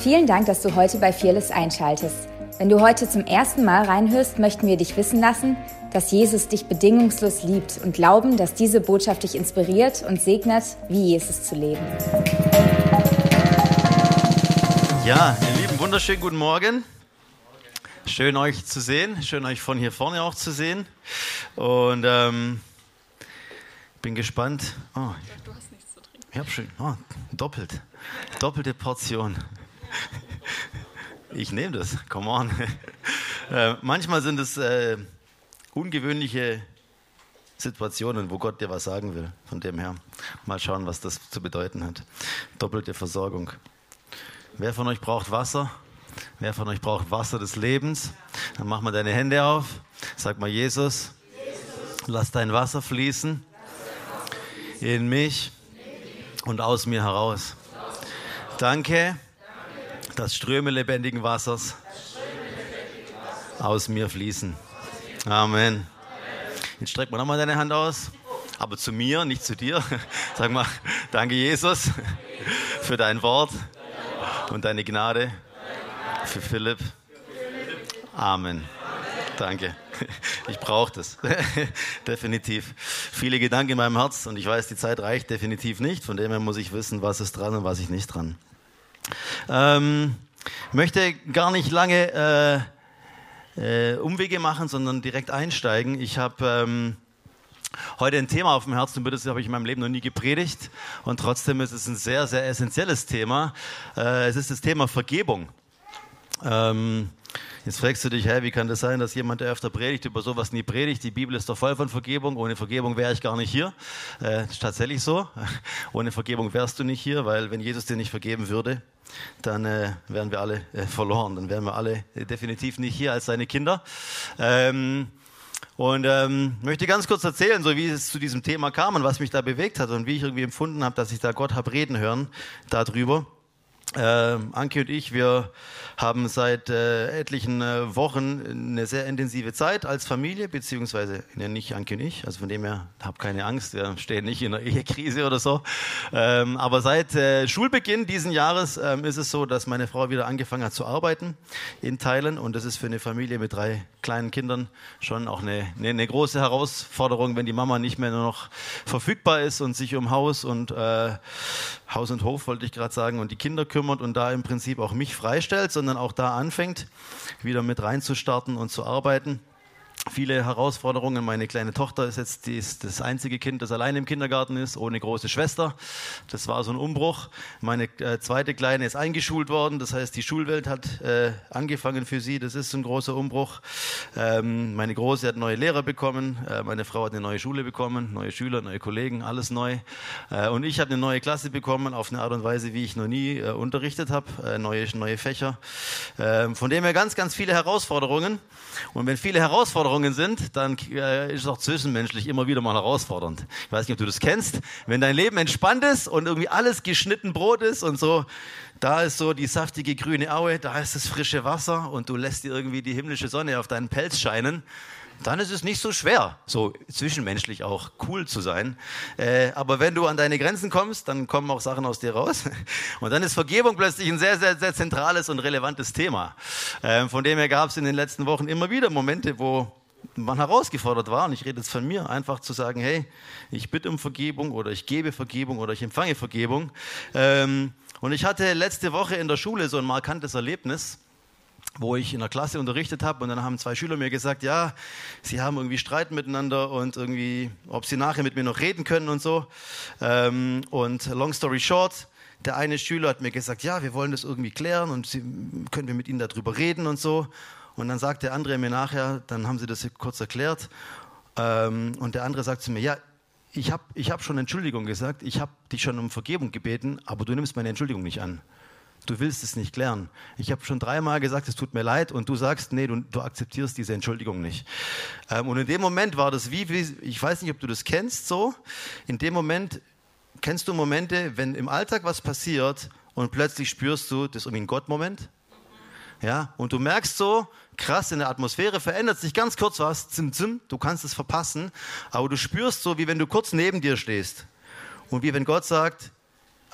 Vielen Dank, dass du heute bei Fearless einschaltest. Wenn du heute zum ersten Mal reinhörst, möchten wir dich wissen lassen, dass Jesus dich bedingungslos liebt und glauben, dass diese Botschaft dich inspiriert und segnet, wie Jesus zu leben. Ja, ihr Lieben, wunderschönen guten Morgen. Schön euch zu sehen, schön euch von hier vorne auch zu sehen. Und bin gespannt. Oh, Du hast nichts zu trinken. ich habe schön, doppelte Portion. Ich nehme das, come on. Manchmal sind es ungewöhnliche Situationen, wo Gott dir was sagen will. Von dem her, mal schauen, was das zu bedeuten hat. Doppelte Versorgung. Wer von euch braucht Wasser? Wer von euch braucht Wasser des Lebens? Dann mach mal deine Hände auf. Sag mal, Jesus, lass dein Wasser fließen in mich und aus mir heraus. Danke, dass Ströme lebendigen Wassers aus mir fließen. Amen. Jetzt streck mal nochmal deine Hand aus, aber zu mir, nicht zu dir. Sag mal, danke Jesus für dein Wort und deine Gnade für Philipp. Amen. Danke. Ich brauche das. Definitiv. Viele Gedanken in meinem Herz und ich weiß, die Zeit reicht definitiv nicht. Von dem her muss ich wissen, was ist dran und was ist nicht dran. Möchte gar nicht lange Umwege machen, sondern direkt einsteigen. Ich habe heute ein Thema auf dem Herzen, über das habe ich in meinem Leben noch nie gepredigt und trotzdem ist es ein sehr, sehr essentielles Thema. Es ist das Thema Vergebung. Jetzt fragst du dich, wie kann das sein, dass jemand, der öfter predigt, über sowas nie predigt? Die Bibel ist doch voll von Vergebung. Ohne Vergebung wäre ich gar nicht hier. Das ist tatsächlich so. Ohne Vergebung wärst du nicht hier, weil wenn Jesus dir nicht vergeben würde, dann wären wir alle verloren. Dann wären wir alle definitiv nicht hier als seine Kinder. Möchte ganz kurz erzählen, so wie es zu diesem Thema kam und was mich da bewegt hat und wie ich irgendwie empfunden habe, dass ich da Gott habe reden hören darüber. Anke und ich, wir haben seit etlichen Wochen eine sehr intensive Zeit als Familie, beziehungsweise nicht Anke und ich, also von dem her, hab keine Angst, wir stehen nicht in einer Ehekrise oder so. Aber seit Schulbeginn diesen Jahres ist es so, dass meine Frau wieder angefangen hat zu arbeiten in Teilen und das ist für eine Familie mit 3 kleinen Kindern schon auch eine große Herausforderung, wenn die Mama nicht mehr nur noch verfügbar ist und sich um Haus und Hof, wollte ich gerade sagen, und die Kinder kümmert und da im Prinzip auch mich freistellt, sondern auch da anfängt, wieder mit reinzustarten und zu arbeiten. Viele Herausforderungen. Meine kleine Tochter ist jetzt das einzige Kind, das allein im Kindergarten ist, ohne große Schwester. Das war so ein Umbruch. Meine zweite Kleine ist eingeschult worden. Das heißt, die Schulwelt hat angefangen für sie. Das ist ein großer Umbruch. Meine Große hat neue Lehrer bekommen. Meine Frau hat eine neue Schule bekommen, neue Schüler, neue Kollegen, alles neu. Und ich habe eine neue Klasse bekommen auf eine Art und Weise, wie ich noch nie unterrichtet habe. Neue Fächer. Von dem her ganz, ganz viele Herausforderungen. Und wenn viele Herausforderungen sind, dann ist es auch zwischenmenschlich immer wieder mal herausfordernd. Ich weiß nicht, ob du das kennst. Wenn dein Leben entspannt ist und irgendwie alles geschnitten Brot ist und so, da ist so die saftige grüne Aue, da ist das frische Wasser und du lässt dir irgendwie die himmlische Sonne auf deinen Pelz scheinen, dann ist es nicht so schwer, so zwischenmenschlich auch cool zu sein. Aber wenn du an deine Grenzen kommst, dann kommen auch Sachen aus dir raus. Und dann ist Vergebung plötzlich ein sehr, sehr, sehr zentrales und relevantes Thema. Von dem her gab es in den letzten Wochen immer wieder Momente, wo man herausgefordert war, und ich rede jetzt von mir, einfach zu sagen, hey, ich bitte um Vergebung oder ich gebe Vergebung oder ich empfange Vergebung. Und ich hatte letzte Woche in der Schule so ein markantes Erlebnis, wo ich in der Klasse unterrichtet habe und dann haben 2 Schüler mir gesagt, ja, sie haben irgendwie Streit miteinander und irgendwie, ob sie nachher mit mir noch reden können und so. Und long story short, der eine Schüler hat mir gesagt, ja, wir wollen das irgendwie klären und können wir mit Ihnen darüber reden und so. Und dann sagt der andere mir nachher, dann haben sie das kurz erklärt und der andere sagt zu mir, ja, ich hab schon Entschuldigung gesagt, ich habe dich schon um Vergebung gebeten, aber du nimmst meine Entschuldigung nicht an. Du willst es nicht klären. Ich habe schon 3-mal gesagt, es tut mir leid und du sagst, nee, du akzeptierst diese Entschuldigung nicht. Und in dem Moment war das wie, ich weiß nicht, ob du das kennst so, in dem Moment, kennst du Momente, wenn im Alltag was passiert und plötzlich spürst du das irgendwie ein Gott-Moment? Ja, und du merkst so, krass, in der Atmosphäre verändert sich ganz kurz was, du kannst es verpassen, aber du spürst so, wie wenn du kurz neben dir stehst und wie wenn Gott sagt,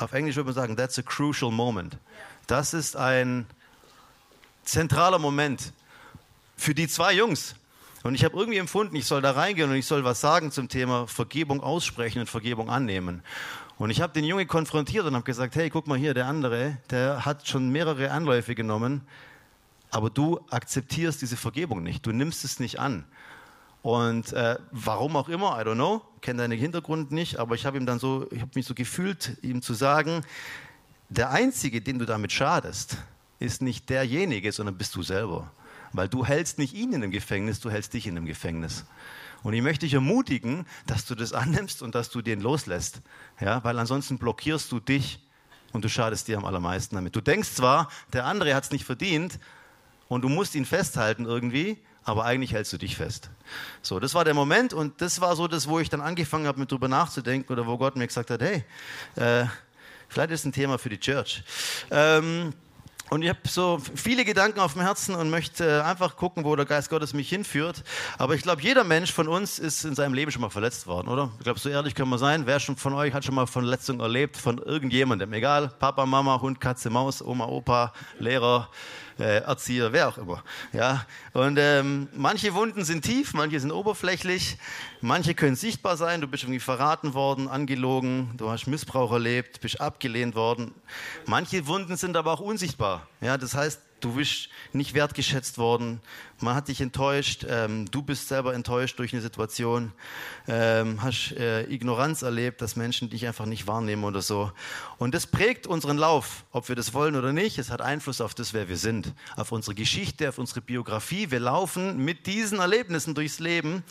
auf Englisch würde man sagen, that's a crucial moment. Das ist ein zentraler Moment für die zwei Jungs. Und ich habe irgendwie empfunden, ich soll da reingehen und ich soll was sagen zum Thema Vergebung aussprechen und Vergebung annehmen. Und ich habe den Jungen konfrontiert und habe gesagt, hey, guck mal hier, der andere, der hat schon mehrere Anläufe genommen, aber du akzeptierst diese Vergebung nicht, du nimmst es nicht an. Und warum auch immer, I don't know, kenne deinen Hintergrund nicht, aber ich habe mich so gefühlt, ihm zu sagen, der Einzige, den du damit schadest, ist nicht derjenige, sondern bist du selber. Weil du hältst nicht ihn in dem Gefängnis, du hältst dich in dem Gefängnis. Und ich möchte dich ermutigen, dass du das annimmst und dass du den loslässt. Ja, weil ansonsten blockierst du dich und du schadest dir am allermeisten damit. Du denkst zwar, der andere hat es nicht verdient und du musst ihn festhalten irgendwie, aber eigentlich hältst du dich fest. So, das war der Moment und das war so das, wo ich dann angefangen habe, mit drüber nachzudenken oder wo Gott mir gesagt hat, hey, vielleicht ist es ein Thema für die Church. Und ich habe so viele Gedanken auf dem Herzen und möchte einfach gucken, wo der Geist Gottes mich hinführt. Aber ich glaube, jeder Mensch von uns ist in seinem Leben schon mal verletzt worden, oder? Ich glaube, so ehrlich können wir sein. Wer schon von euch hat schon mal Verletzung erlebt von irgendjemandem? Egal, Papa, Mama, Hund, Katze, Maus, Oma, Opa, Lehrer, Erzieher, wer auch immer. Ja? Und manche Wunden sind tief, manche sind oberflächlich, manche können sichtbar sein. Du bist irgendwie verraten worden, angelogen, du hast Missbrauch erlebt, bist abgelehnt worden. Manche Wunden sind aber auch unsichtbar. Ja? Das heißt, du bist nicht wertgeschätzt worden, man hat dich enttäuscht, du bist selber enttäuscht durch eine Situation, hast Ignoranz erlebt, dass Menschen dich einfach nicht wahrnehmen oder so. Und das prägt unseren Lauf, ob wir das wollen oder nicht. Es hat Einfluss auf das, wer wir sind, auf unsere Geschichte, auf unsere Biografie. Wir laufen mit diesen Erlebnissen durchs Leben.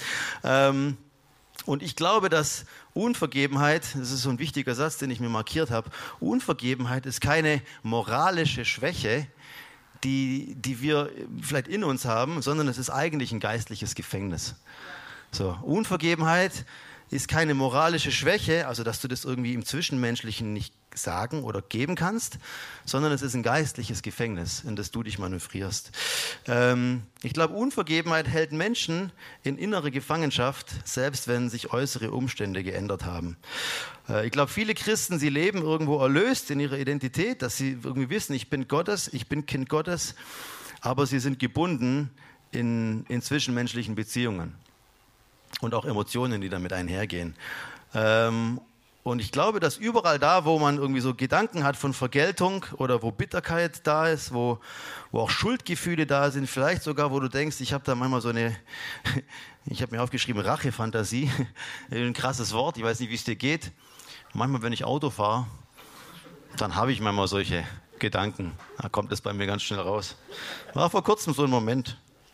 Und ich glaube, dass Unvergebenheit, das ist so ein wichtiger Satz, den ich mir markiert habe, Unvergebenheit ist keine moralische Schwäche, die wir vielleicht in uns haben, sondern es ist eigentlich ein geistliches Gefängnis. So, Unvergebenheit ist keine moralische Schwäche, also dass du das irgendwie im Zwischenmenschlichen nicht sagen oder geben kannst, sondern es ist ein geistliches Gefängnis, in das du dich manövrierst. Ich glaube, Unvergebenheit hält Menschen in innere Gefangenschaft, selbst wenn sich äußere Umstände geändert haben. Ich glaube, viele Christen, sie leben irgendwo erlöst in ihrer Identität, dass sie irgendwie wissen, ich bin Gottes, ich bin Kind Gottes, aber sie sind gebunden in zwischenmenschlichen Beziehungen und auch Emotionen, die damit einhergehen. Und ich glaube, dass überall da, wo man irgendwie so Gedanken hat von Vergeltung oder wo Bitterkeit da ist, wo auch Schuldgefühle da sind, vielleicht sogar, wo du denkst, ich habe da manchmal so eine, ich habe mir aufgeschrieben, Rachefantasie, ein krasses Wort, ich weiß nicht, wie es dir geht. Manchmal, wenn ich Auto fahre, dann habe ich manchmal solche Gedanken. Da kommt es bei mir ganz schnell raus. War vor kurzem so ein Moment,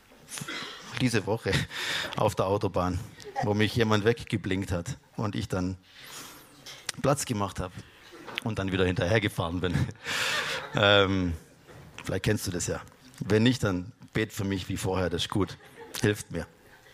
diese Woche auf der Autobahn, wo mich jemand weggeblinkt hat und ich dann Platz gemacht habe und dann wieder hinterhergefahren bin. Vielleicht kennst du das ja. Wenn nicht, dann bet für mich wie vorher, das ist gut. Hilft mir.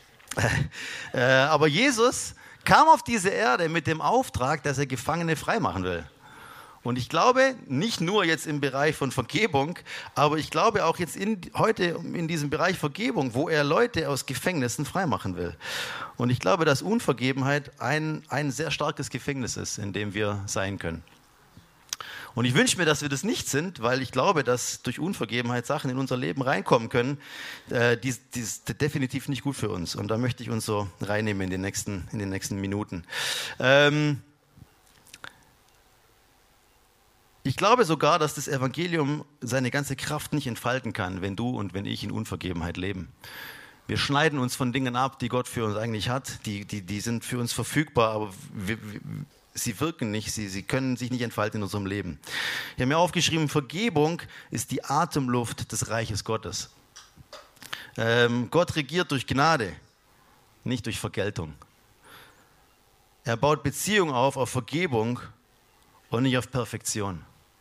Aber Jesus kam auf diese Erde mit dem Auftrag, dass er Gefangene freimachen will. Und ich glaube, nicht nur jetzt im Bereich von Vergebung, aber ich glaube auch jetzt heute in diesem Bereich Vergebung, wo er Leute aus Gefängnissen freimachen will. Und ich glaube, dass Unvergebenheit ein sehr starkes Gefängnis ist, in dem wir sein können. Und ich wünsche mir, dass wir das nicht sind, weil ich glaube, dass durch Unvergebenheit Sachen in unser Leben reinkommen können, die definitiv nicht gut für uns. Und da möchte ich uns so reinnehmen in den nächsten Minuten. Ich glaube sogar, dass das Evangelium seine ganze Kraft nicht entfalten kann, wenn du und wenn ich in Unvergebenheit leben. Wir schneiden uns von Dingen ab, die Gott für uns eigentlich hat. Die sind für uns verfügbar, aber sie wirken nicht, sie können sich nicht entfalten in unserem Leben. Ich habe mir aufgeschrieben, Vergebung ist die Atemluft des Reiches Gottes. Gott regiert durch Gnade, nicht durch Vergeltung. Er baut Beziehung auf Vergebung und nicht auf Perfektion.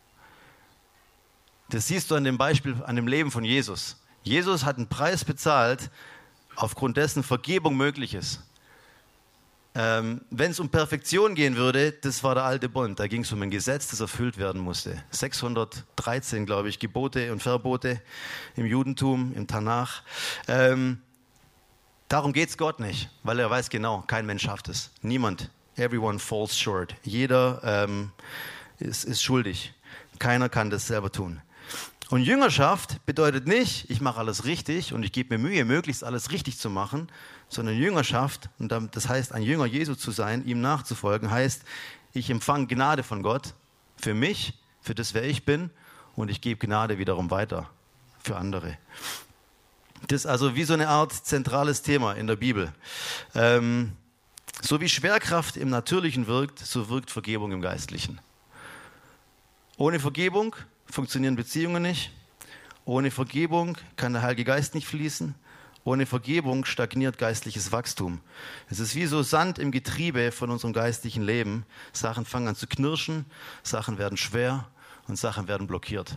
Das siehst du an dem Beispiel, an dem Leben von Jesus. Jesus hat einen Preis bezahlt, aufgrund dessen Vergebung möglich ist. Wenn es um Perfektion gehen würde, das war der alte Bund. Da ging es um ein Gesetz, das erfüllt werden musste. 613, glaube ich, Gebote und Verbote im Judentum, im Tanach. Darum geht es Gott nicht, weil er weiß genau, kein Mensch schafft es. Niemand. Everyone falls short. Jeder ist schuldig. Keiner kann das selber tun. Und Jüngerschaft bedeutet nicht, ich mache alles richtig und ich gebe mir Mühe, möglichst alles richtig zu machen, sondern Jüngerschaft, und das heißt, ein Jünger Jesu zu sein, ihm nachzufolgen, heißt, ich empfange Gnade von Gott für mich, für das, wer ich bin, und ich gebe Gnade wiederum weiter für andere. Das ist also wie so eine Art zentrales Thema in der Bibel. So wie Schwerkraft im Natürlichen wirkt, so wirkt Vergebung im Geistlichen. Ohne Vergebung funktionieren Beziehungen nicht. Ohne Vergebung kann der Heilige Geist nicht fließen. Ohne Vergebung stagniert geistliches Wachstum. Es ist wie so Sand im Getriebe von unserem geistlichen Leben. Sachen fangen an zu knirschen, Sachen werden schwer und Sachen werden blockiert.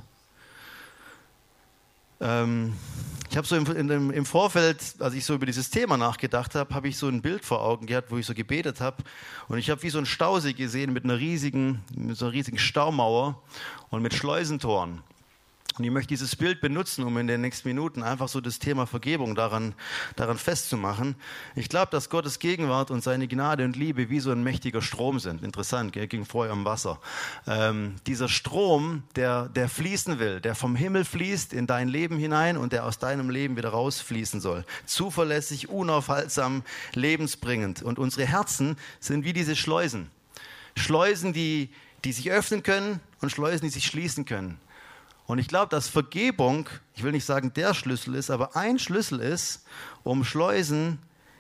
Ich habe so im Vorfeld, als ich so über dieses Thema nachgedacht habe, habe ich so ein Bild vor Augen gehabt, wo ich so gebetet habe. Und ich habe wie so einen Stausee gesehen mit so einer riesigen Staumauer und mit Schleusentoren. Und ich möchte dieses Bild benutzen, um in den nächsten Minuten einfach so das Thema Vergebung daran festzumachen. Ich glaube, dass Gottes Gegenwart und seine Gnade und Liebe wie so ein mächtiger Strom sind. Interessant, er ging vorher am Wasser. Dieser Strom, der fließen will, der vom Himmel fließt in dein Leben hinein und der aus deinem Leben wieder rausfließen soll. Zuverlässig, unaufhaltsam, lebensbringend. Und unsere Herzen sind wie diese Schleusen. Schleusen, die sich öffnen können und Schleusen, die sich schließen können. Und ich glaube, dass Vergebung, ich will nicht sagen der Schlüssel ist, aber ein Schlüssel ist, um Schleusen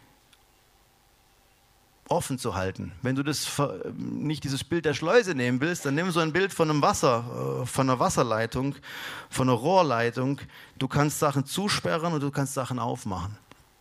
offen zu halten. Wenn du nicht dieses Bild der Schleuse nehmen willst, dann nimm so ein Bild von einem Wasser, von einer Wasserleitung, von einer Rohrleitung. Du kannst Sachen zusperren und du kannst Sachen aufmachen.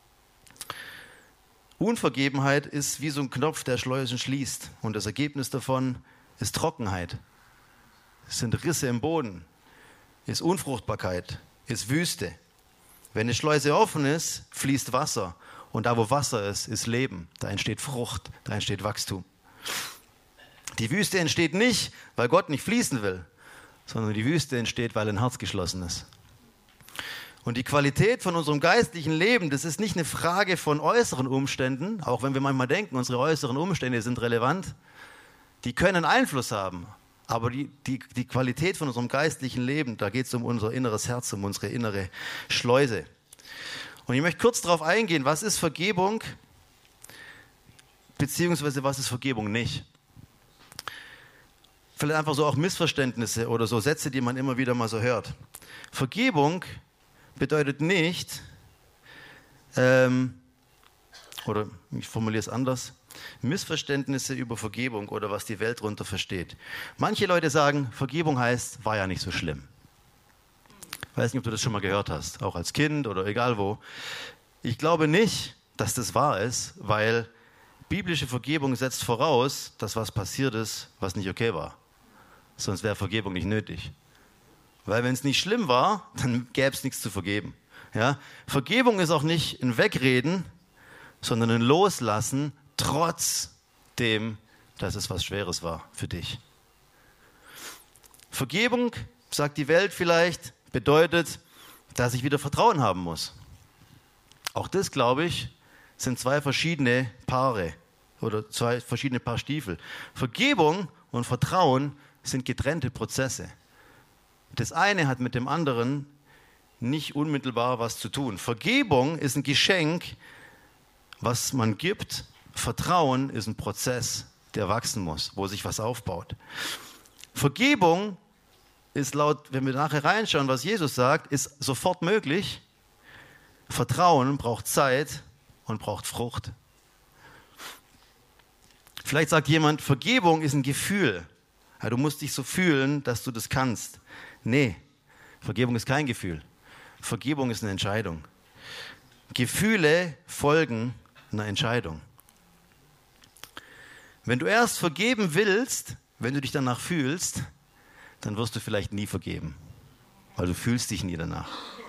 Unvergebenheit ist wie so ein Knopf, der Schleusen schließt. Und das Ergebnis davon ist Trockenheit. Es sind Risse im Boden. Ist Unfruchtbarkeit, ist Wüste. Wenn eine Schleuse offen ist, fließt Wasser. Und da, wo Wasser ist, ist Leben. Da entsteht Frucht, da entsteht Wachstum. Die Wüste entsteht nicht, weil Gott nicht fließen will, sondern die Wüste entsteht, weil ein Herz geschlossen ist. Und die Qualität von unserem geistlichen Leben, das ist nicht eine Frage von äußeren Umständen, auch wenn wir manchmal denken, unsere äußeren Umstände sind relevant. Die können Einfluss haben. Aber die Qualität von unserem geistlichen Leben, da geht es um unser inneres Herz, um unsere innere Schleuse. Und ich möchte kurz darauf eingehen, was ist Vergebung, beziehungsweise was ist Vergebung nicht. Vielleicht einfach so auch Missverständnisse oder so Sätze, die man immer wieder mal so hört. Vergebung bedeutet nicht, oder ich formuliere es anders, Missverständnisse über Vergebung oder was die Welt darunter versteht. Manche Leute sagen, Vergebung heißt, war ja nicht so schlimm. Ich weiß nicht, ob du das schon mal gehört hast, auch als Kind oder egal wo. Ich glaube nicht, dass das wahr ist, weil biblische Vergebung setzt voraus, dass was passiert ist, was nicht okay war. Sonst wäre Vergebung nicht nötig. Weil wenn es nicht schlimm war, dann gäbe es nichts zu vergeben. Ja? Vergebung ist auch nicht ein Wegreden, sondern ein Loslassen, trotzdem, dass es was Schweres war für dich. Vergebung, sagt die Welt vielleicht, bedeutet, dass ich wieder Vertrauen haben muss. Auch das, glaube ich, sind zwei verschiedene Paare oder zwei verschiedene Paar Stiefel. Vergebung und Vertrauen sind getrennte Prozesse. Das eine hat mit dem anderen nicht unmittelbar was zu tun. Vergebung ist ein Geschenk, was man gibt. Vertrauen ist ein Prozess, der wachsen muss, wo sich was aufbaut. Vergebung ist laut, wenn wir nachher reinschauen, was Jesus sagt, ist sofort möglich. Vertrauen braucht Zeit und braucht Frucht. Vielleicht sagt jemand, Vergebung ist ein Gefühl. Ja, du musst dich so fühlen, dass du das kannst. Nee, Vergebung ist kein Gefühl. Vergebung ist eine Entscheidung. Gefühle folgen einer Entscheidung. Wenn du erst vergeben willst, wenn du dich danach fühlst, dann wirst du vielleicht nie vergeben, weil du fühlst dich nie danach.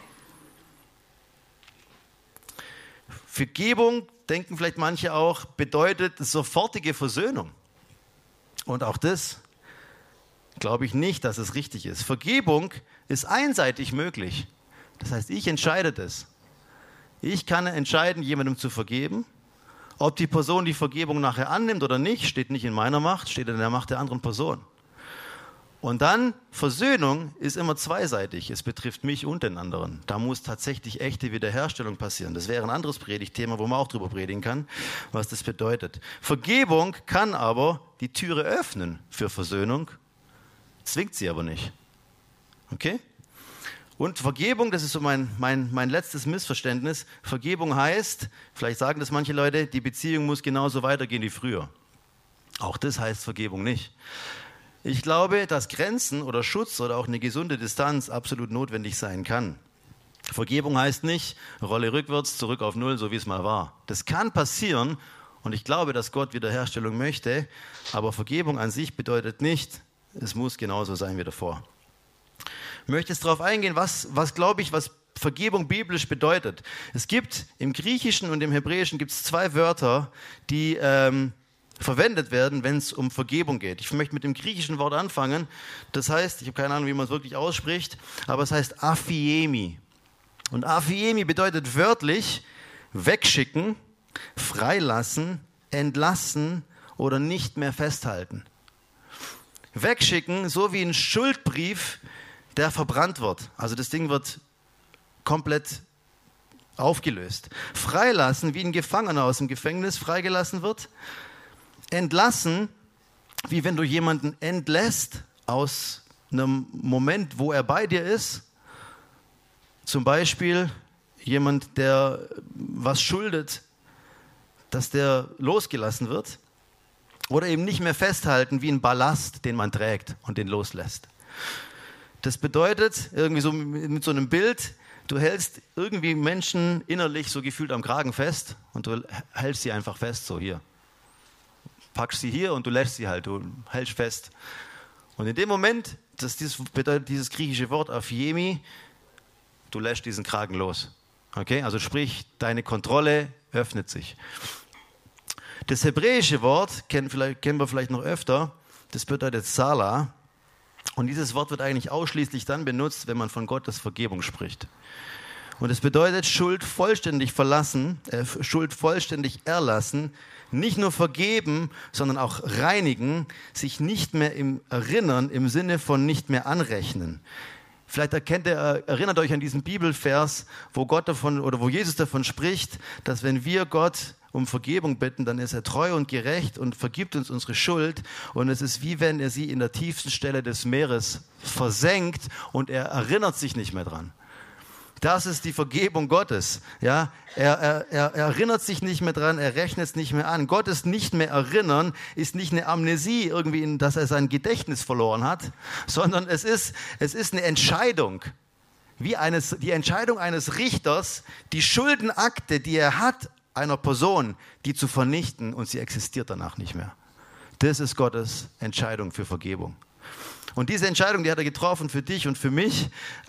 Vergebung, denken vielleicht manche auch, bedeutet sofortige Versöhnung. Und auch das glaube ich nicht, dass es richtig ist. Vergebung ist einseitig möglich. Das heißt, ich entscheide das. Ich kann entscheiden, jemandem zu vergeben. Ob die Person die Vergebung nachher annimmt oder nicht, steht nicht in meiner Macht, steht in der Macht der anderen Person. Und dann, Versöhnung ist immer zweiseitig. Es betrifft mich und den anderen. Da muss tatsächlich echte Wiederherstellung passieren. Das wäre ein anderes Predigtthema, wo man auch drüber predigen kann, was das bedeutet. Vergebung kann aber die Türe öffnen für Versöhnung, zwingt sie aber nicht. Okay? Und Vergebung, das ist so mein letztes Missverständnis. Vergebung heißt, vielleicht sagen das manche Leute, die Beziehung muss genauso weitergehen wie früher. Auch das heißt Vergebung nicht. Ich glaube, dass Grenzen oder Schutz oder auch eine gesunde Distanz absolut notwendig sein kann. Vergebung heißt nicht, Rolle rückwärts, zurück auf Null, so wie es mal war. Das kann passieren und ich glaube, dass Gott Wiederherstellung möchte, aber Vergebung an sich bedeutet nicht, es muss genauso sein wie davor. Ich möchte jetzt darauf eingehen, was glaube ich, was Vergebung biblisch bedeutet. Es gibt im Griechischen und im Hebräischen gibt es 2 Wörter, die verwendet werden, wenn es um Vergebung geht. Ich möchte mit dem griechischen Wort anfangen. Das heißt, ich habe keine Ahnung, wie man es wirklich ausspricht, aber es heißt aphiemi. Und aphiemi bedeutet wörtlich wegschicken, freilassen, entlassen oder nicht mehr festhalten. Wegschicken, so wie ein Schuldbrief, der verbrannt wird. Also das Ding wird komplett aufgelöst. Freilassen, wie ein Gefangener aus dem Gefängnis freigelassen wird. Entlassen, wie wenn du jemanden entlässt aus einem Moment, wo er bei dir ist. Zum Beispiel jemand, der was schuldet, dass der losgelassen wird. Oder eben nicht mehr festhalten, wie ein Ballast, den man trägt und den loslässt. Das bedeutet, irgendwie so mit so einem Bild, du hältst irgendwie Menschen innerlich so gefühlt am Kragen fest und du hältst sie einfach fest, so hier. Packst sie hier und du lässt sie halt, du hältst fest. Und in dem Moment, das bedeutet dieses griechische Wort Aphiemi, du lässt diesen Kragen los. Okay? Also sprich, deine Kontrolle öffnet sich. Das hebräische Wort, kennen wir vielleicht noch öfter, das bedeutet Sala. Und dieses Wort wird eigentlich ausschließlich dann benutzt, wenn man von Gottes Vergebung spricht. Und es bedeutet Schuld vollständig Schuld vollständig erlassen, nicht nur vergeben, sondern auch reinigen, sich nicht mehr erinnern im Sinne von nicht mehr anrechnen. Vielleicht erinnert euch an diesen Bibelvers, wo Jesus davon spricht, dass wenn wir Gott um Vergebung bitten, dann ist er treu und gerecht und vergibt uns unsere Schuld. Und es ist wie wenn er sie in der tiefsten Stelle des Meeres versenkt und er erinnert sich nicht mehr dran. Das ist die Vergebung Gottes. Ja? Er erinnert sich nicht mehr dran, er rechnet es nicht mehr an. Gottes nicht mehr erinnern ist nicht eine Amnesie, irgendwie, dass er sein Gedächtnis verloren hat, sondern es ist eine Entscheidung. Die Entscheidung eines Richters, die Schuldenakte, die er hat, einer Person, die zu vernichten und sie existiert danach nicht mehr. Das ist Gottes Entscheidung für Vergebung. Und diese Entscheidung, die hat er getroffen für dich und für mich.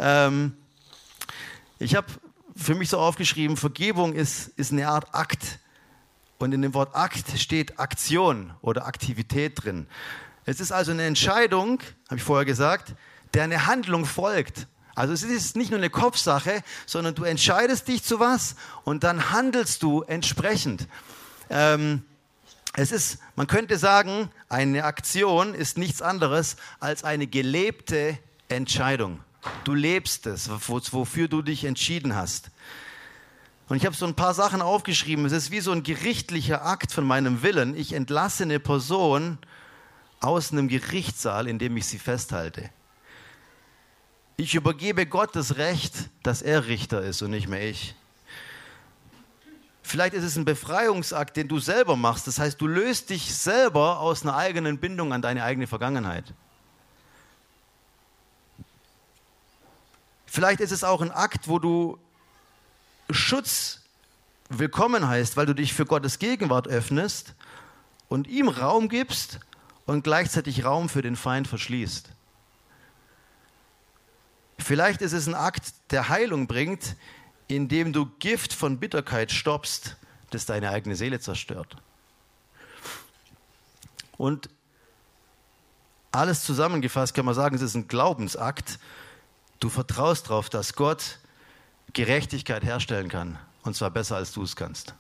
Ich habe für mich so aufgeschrieben, Vergebung ist eine Art Akt. Und in dem Wort Akt steht Aktion oder Aktivität drin. Es ist also eine Entscheidung, habe ich vorher gesagt, der eine Handlung folgt. Also es ist nicht nur eine Kopfsache, sondern du entscheidest dich zu was und dann handelst du entsprechend. Man könnte sagen, eine Aktion ist nichts anderes als eine gelebte Entscheidung. Du lebst es, wofür du dich entschieden hast. Und ich habe so ein paar Sachen aufgeschrieben. Es ist wie so ein gerichtlicher Akt von meinem Willen. Ich entlasse eine Person aus einem Gerichtssaal, in dem ich sie festhalte. Ich übergebe Gott das Recht, dass er Richter ist und nicht mehr ich. Vielleicht ist es ein Befreiungsakt, den du selber machst. Das heißt, du löst dich selber aus einer eigenen Bindung an deine eigene Vergangenheit. Vielleicht ist es auch ein Akt, wo du Schutz willkommen heißt, weil du dich für Gottes Gegenwart öffnest und ihm Raum gibst und gleichzeitig Raum für den Feind verschließt. Vielleicht ist es ein Akt, der Heilung bringt, indem du Gift von Bitterkeit stoppst, das deine eigene Seele zerstört. Und alles zusammengefasst kann man sagen, es ist ein Glaubensakt. Du vertraust darauf, dass Gott Gerechtigkeit herstellen kann, und zwar besser, als du es kannst.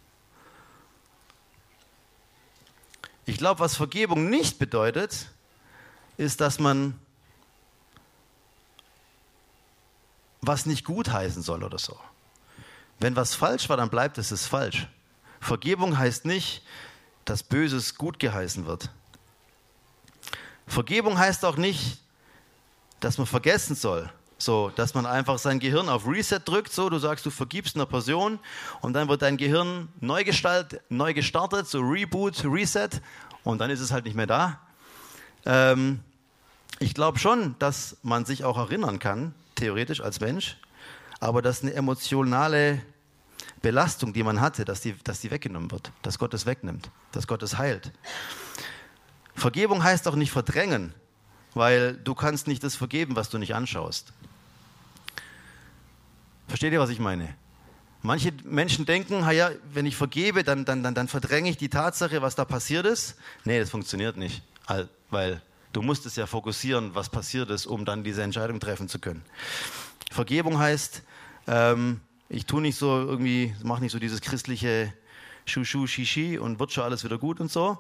Ich glaube, was Vergebung nicht bedeutet, ist, dass man was nicht gut heißen soll oder so. Wenn was falsch war, dann bleibt es falsch. Vergebung heißt nicht, dass Böses gut geheißen wird. Vergebung heißt auch nicht, dass man vergessen soll. So, dass man einfach sein Gehirn auf Reset drückt, so, du sagst, du vergibst einer Person und dann wird dein Gehirn neu gestartet, so Reboot, Reset und dann ist es halt nicht mehr da. Ich glaube schon, dass man sich auch erinnern kann, theoretisch als Mensch, aber dass eine emotionale Belastung, die man hatte, dass die weggenommen wird, dass Gott es wegnimmt, dass Gott es heilt. Vergebung heißt auch nicht verdrängen, weil du kannst nicht das vergeben, was du nicht anschaust. Versteht ihr, was ich meine? Manche Menschen denken, ja, wenn ich vergebe, dann verdränge ich die Tatsache, was da passiert ist. Nee, das funktioniert nicht, weil du musst es ja fokussieren, was passiert ist, um dann diese Entscheidung treffen zu können. Vergebung heißt, ich tue nicht so irgendwie, mache nicht so dieses christliche Schu, Shishi und wird schon alles wieder gut und so.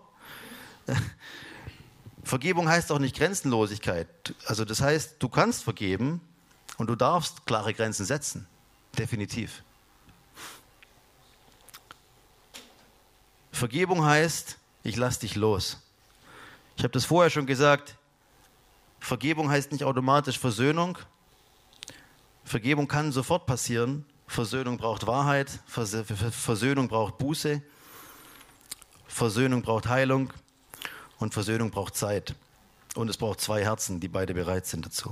Vergebung heißt auch nicht Grenzenlosigkeit. Also das heißt, du kannst vergeben und du darfst klare Grenzen setzen. Definitiv. Vergebung heißt, ich lasse dich los. Ich habe das vorher schon gesagt, Vergebung heißt nicht automatisch Versöhnung. Vergebung kann sofort passieren. Versöhnung braucht Wahrheit, Versöhnung braucht Buße, Versöhnung braucht Heilung und Versöhnung braucht Zeit. Und es braucht zwei Herzen, die beide bereit sind dazu.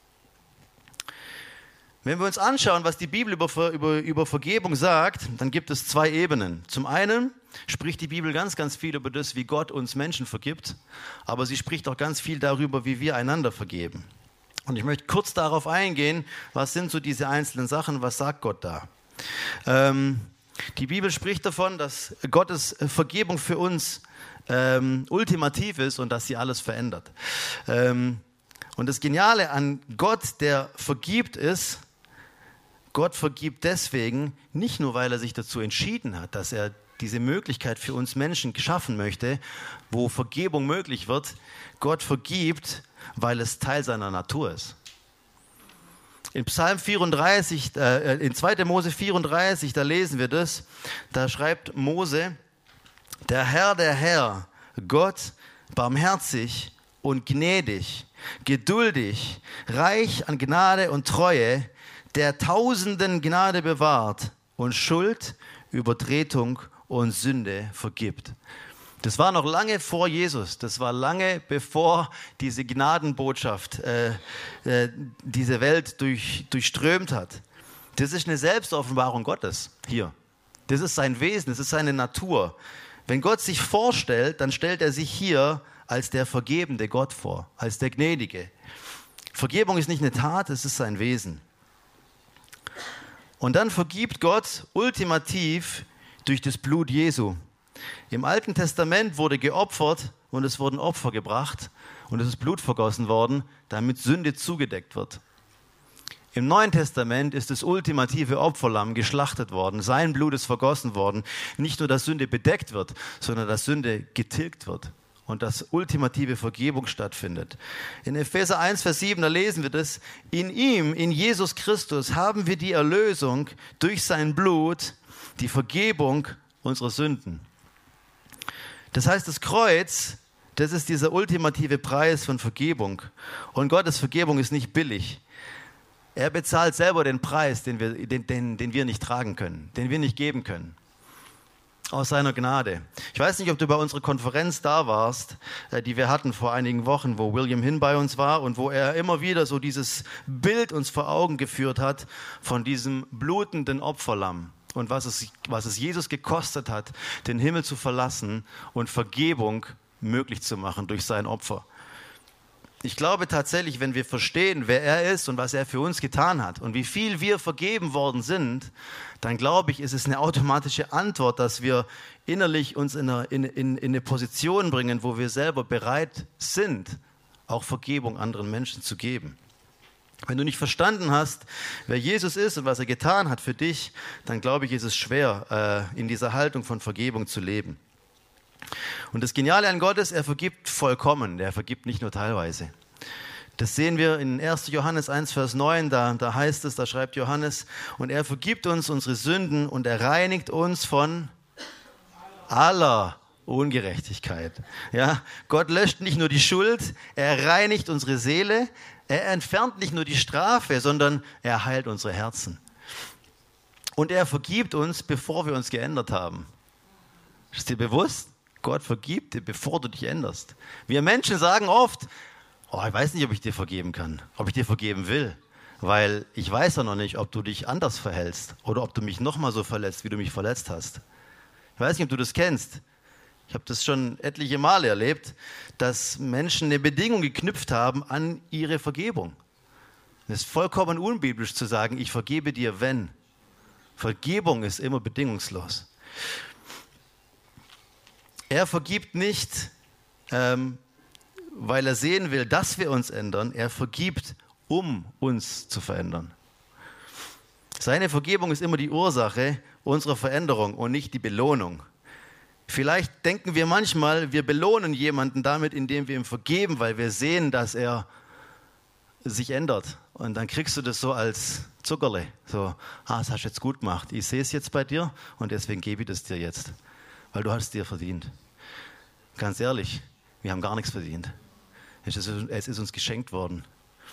Wenn wir uns anschauen, was die Bibel über Vergebung sagt, dann gibt es zwei Ebenen. Zum einen spricht die Bibel ganz, ganz viel über das, wie Gott uns Menschen vergibt, aber sie spricht auch ganz viel darüber, wie wir einander vergeben. Und ich möchte kurz darauf eingehen, was sind so diese einzelnen Sachen, was sagt Gott da? Die Bibel spricht davon, dass Gottes Vergebung für uns ultimativ ist und dass sie alles verändert. Und das Geniale an Gott, der vergibt, ist, Gott vergibt deswegen, nicht nur, weil er sich dazu entschieden hat, dass er diese Möglichkeit für uns Menschen geschaffen möchte, wo Vergebung möglich wird. Gott vergibt, weil es Teil seiner Natur ist. In Psalm 34, in 2. Mose 34, da lesen wir das, da schreibt Mose, der Herr, Gott, barmherzig und gnädig, geduldig, reich an Gnade und Treue, der Tausenden Gnade bewahrt und Schuld, Übertretung und Sünde vergibt. Das war noch lange vor Jesus, das war lange bevor diese Gnadenbotschaft diese Welt durchströmt hat. Das ist eine Selbstoffenbarung Gottes hier. Das ist sein Wesen, das ist seine Natur. Wenn Gott sich vorstellt, dann stellt er sich hier als der vergebende Gott vor, als der Gnädige. Vergebung ist nicht eine Tat, es ist sein Wesen. Und dann vergibt Gott ultimativ durch das Blut Jesu. Im Alten Testament wurde geopfert und es wurden Opfer gebracht und es ist Blut vergossen worden, damit Sünde zugedeckt wird. Im Neuen Testament ist das ultimative Opferlamm geschlachtet worden, sein Blut ist vergossen worden. Nicht nur, dass Sünde bedeckt wird, sondern dass Sünde getilgt wird und dass ultimative Vergebung stattfindet. In Epheser 1, Vers 7, da lesen wir das, in ihm, in Jesus Christus, haben wir die Erlösung durch sein Blut, die Vergebung unserer Sünden. Das heißt, das Kreuz, das ist dieser ultimative Preis von Vergebung. Und Gottes Vergebung ist nicht billig. Er bezahlt selber den Preis, den wir nicht tragen können, den wir nicht geben können. Aus seiner Gnade. Ich weiß nicht, ob du bei unserer Konferenz da warst, die wir hatten vor einigen Wochen, wo William Hinn bei uns war und wo er immer wieder so dieses Bild uns vor Augen geführt hat von diesem blutenden Opferlamm. Und was es Jesus gekostet hat, den Himmel zu verlassen und Vergebung möglich zu machen durch sein Opfer. Ich glaube tatsächlich, wenn wir verstehen, wer er ist und was er für uns getan hat und wie viel wir vergeben worden sind, dann glaube ich, ist es eine automatische Antwort, dass wir innerlich uns in eine Position bringen, wo wir selber bereit sind, auch Vergebung anderen Menschen zu geben. Wenn du nicht verstanden hast, wer Jesus ist und was er getan hat für dich, dann glaube ich, ist es schwer, in dieser Haltung von Vergebung zu leben. Und das Geniale an Gott ist, er vergibt vollkommen, er vergibt nicht nur teilweise. Das sehen wir in 1. Johannes 1, Vers 9, da heißt es, da schreibt Johannes, und er vergibt uns unsere Sünden und er reinigt uns von aller Ungerechtigkeit. Ja, Gott löscht nicht nur die Schuld, er reinigt unsere Seele, er entfernt nicht nur die Strafe, sondern er heilt unsere Herzen. Und er vergibt uns, bevor wir uns geändert haben. Ist dir bewusst? Gott vergibt dir, bevor du dich änderst. Wir Menschen sagen oft, ich weiß nicht, ob ich dir vergeben kann, ob ich dir vergeben will, weil ich weiß ja noch nicht, ob du dich anders verhältst oder ob du mich nochmal so verletzt, wie du mich verletzt hast. Ich weiß nicht, ob du das kennst. Ich habe das schon etliche Male erlebt, dass Menschen eine Bedingung geknüpft haben an ihre Vergebung. Es ist vollkommen unbiblisch zu sagen, ich vergebe dir, wenn. Vergebung ist immer bedingungslos. Er vergibt nicht, weil er sehen will, dass wir uns ändern. Er vergibt, um uns zu verändern. Seine Vergebung ist immer die Ursache unserer Veränderung und nicht die Belohnung. Vielleicht denken wir manchmal, wir belohnen jemanden damit, indem wir ihm vergeben, weil wir sehen, dass er sich ändert. Und dann kriegst du das so als Zuckerle. So, das hast du jetzt gut gemacht. Ich sehe es jetzt bei dir und deswegen gebe ich das dir jetzt. Weil du hast es dir verdient. Ganz ehrlich, wir haben gar nichts verdient. Es ist uns geschenkt worden.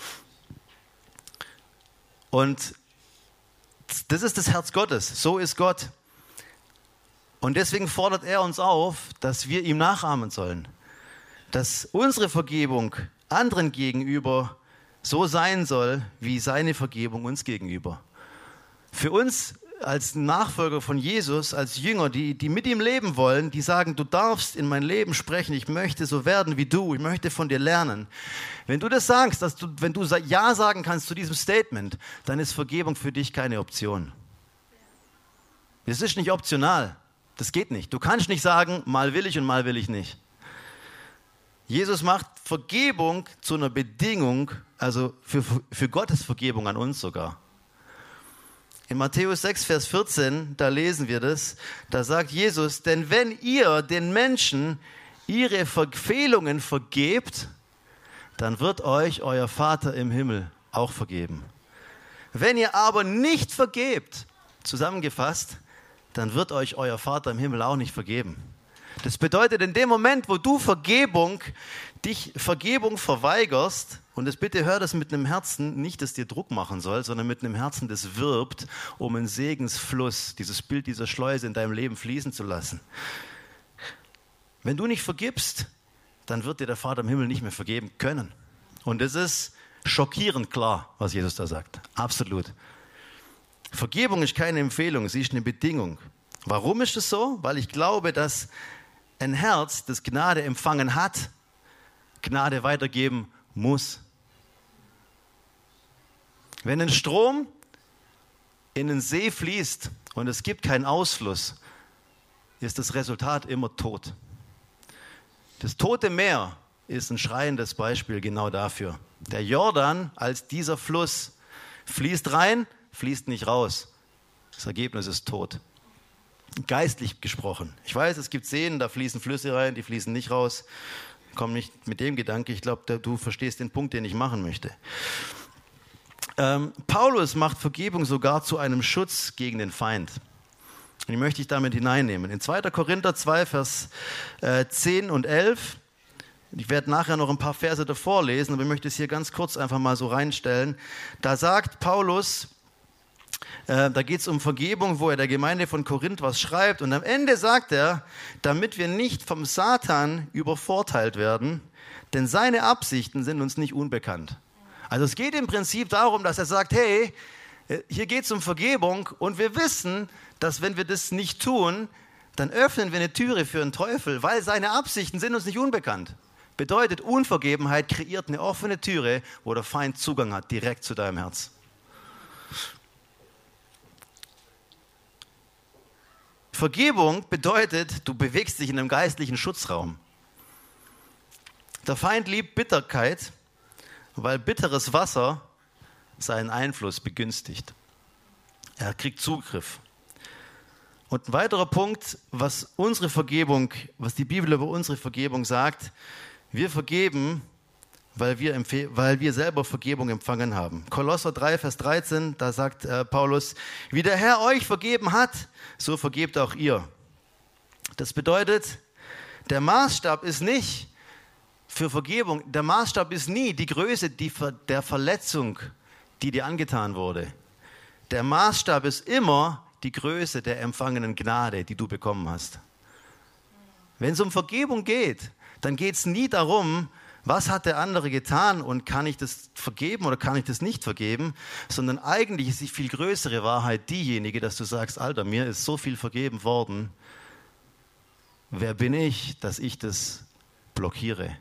Und das ist das Herz Gottes. So ist Gott. Und deswegen fordert er uns auf, dass wir ihm nachahmen sollen. Dass unsere Vergebung anderen gegenüber so sein soll, wie seine Vergebung uns gegenüber. Für uns als Nachfolger von Jesus, als Jünger, die mit ihm leben wollen, die sagen, du darfst in mein Leben sprechen, ich möchte so werden wie du, ich möchte von dir lernen. Wenn du das sagst, wenn du Ja sagen kannst zu diesem Statement, dann ist Vergebung für dich keine Option. Es ist nicht optional, das geht nicht. Du kannst nicht sagen, mal will ich und mal will ich nicht. Jesus macht Vergebung zu einer Bedingung, also für Gottes Vergebung an uns sogar. In Matthäus 6, Vers 14, da lesen wir das, da sagt Jesus, denn wenn ihr den Menschen ihre Verfehlungen vergebt, dann wird euch euer Vater im Himmel auch vergeben. Wenn ihr aber nicht vergebt, zusammengefasst, dann wird euch euer Vater im Himmel auch nicht vergeben. Das bedeutet, in dem Moment, wo du dich Vergebung verweigerst, und das bitte hör das mit einem Herzen, nicht, das dir Druck machen soll, sondern mit einem Herzen, das wirbt, um einen Segensfluss, dieses Bild dieser Schleuse in deinem Leben fließen zu lassen. Wenn du nicht vergibst, dann wird dir der Vater im Himmel nicht mehr vergeben können. Und es ist schockierend klar, was Jesus da sagt. Absolut. Vergebung ist keine Empfehlung, sie ist eine Bedingung. Warum ist es so? Weil ich glaube, dass ein Herz, das Gnade empfangen hat, Gnade weitergeben muss. Wenn ein Strom in den See fließt und es gibt keinen Ausfluss, ist das Resultat immer tot. Das Tote Meer ist ein schreiendes Beispiel genau dafür. Der Jordan als dieser Fluss fließt rein, fließt nicht raus. Das Ergebnis ist tot. Geistlich gesprochen. Ich weiß, es gibt Seen, da fließen Flüsse rein, die fließen nicht raus. Komm nicht mit dem Gedanke, ich glaube, du verstehst den Punkt, den ich machen möchte. Paulus macht Vergebung sogar zu einem Schutz gegen den Feind. Und die möchte ich damit hineinnehmen. In 2. Korinther 2, Vers 10 und 11, ich werde nachher noch ein paar Verse davor lesen, aber ich möchte es hier ganz kurz einfach mal so reinstellen. Da sagt Paulus, da geht es um Vergebung, wo er der Gemeinde von Korinth was schreibt. Und am Ende sagt er, damit wir nicht vom Satan übervorteilt werden, denn seine Absichten sind uns nicht unbekannt. Also es geht im Prinzip darum, dass er sagt, hey, hier geht es um Vergebung und wir wissen, dass wenn wir das nicht tun, dann öffnen wir eine Türe für den Teufel, weil seine Absichten sind uns nicht unbekannt. Bedeutet, Unvergebenheit kreiert eine offene Türe, wo der Feind Zugang hat, direkt zu deinem Herz. Vergebung bedeutet, du bewegst dich in einem geistlichen Schutzraum. Der Feind liebt Bitterkeit, weil bitteres Wasser seinen Einfluss begünstigt. Er kriegt Zugriff. Und ein weiterer Punkt, was die Bibel über unsere Vergebung sagt, wir vergeben, weil wir selber Vergebung empfangen haben. Kolosser 3, Vers 13, da sagt Paulus, wie der Herr euch vergeben hat, so vergebt auch ihr. Das bedeutet, der Maßstab ist nicht für Vergebung, der Maßstab ist nie die Größe der Verletzung, die dir angetan wurde. Der Maßstab ist immer die Größe der empfangenen Gnade, die du bekommen hast. Wenn es um Vergebung geht, dann geht es nie darum, was hat der andere getan und kann ich das vergeben oder kann ich das nicht vergeben, sondern eigentlich ist die viel größere Wahrheit diejenige, dass du sagst, Alter, mir ist so viel vergeben worden. Wer bin ich, dass ich das blockiere?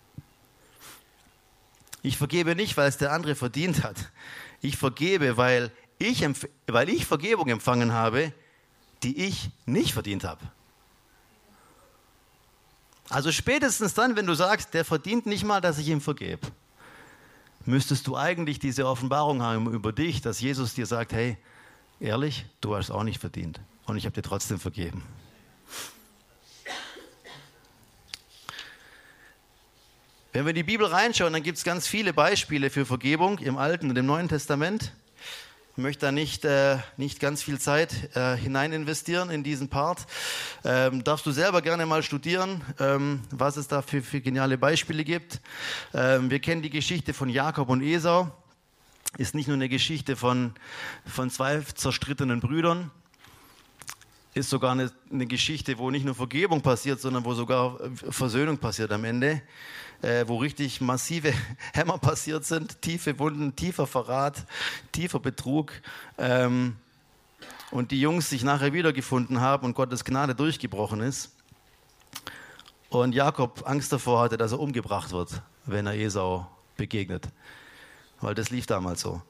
Ich vergebe nicht, weil es der andere verdient hat. Ich vergebe, weil ich Vergebung empfangen habe, die ich nicht verdient habe. Also spätestens dann, wenn du sagst, der verdient nicht mal, dass ich ihm vergebe, müsstest du eigentlich diese Offenbarung haben über dich, dass Jesus dir sagt, hey, ehrlich, du hast es auch nicht verdient und ich habe dir trotzdem vergeben. Wenn wir in die Bibel reinschauen, dann gibt es ganz viele Beispiele für Vergebung im Alten und im Neuen Testament. Ich möchte da nicht ganz viel Zeit hinein investieren in diesen Part. Darfst du selber gerne mal studieren, was es da für geniale Beispiele gibt. Wir kennen die Geschichte von Jakob und Esau. Ist nicht nur eine Geschichte von zwei zerstrittenen Brüdern. Ist sogar eine Geschichte, wo nicht nur Vergebung passiert, sondern wo sogar Versöhnung passiert am Ende. Wo richtig massive Hämmer passiert sind, tiefe Wunden, tiefer Verrat, tiefer Betrug. Und die Jungs sich nachher wiedergefunden haben und Gottes Gnade durchgebrochen ist. Und Jakob Angst davor hatte, dass er umgebracht wird, wenn er Esau begegnet. Weil das lief damals so.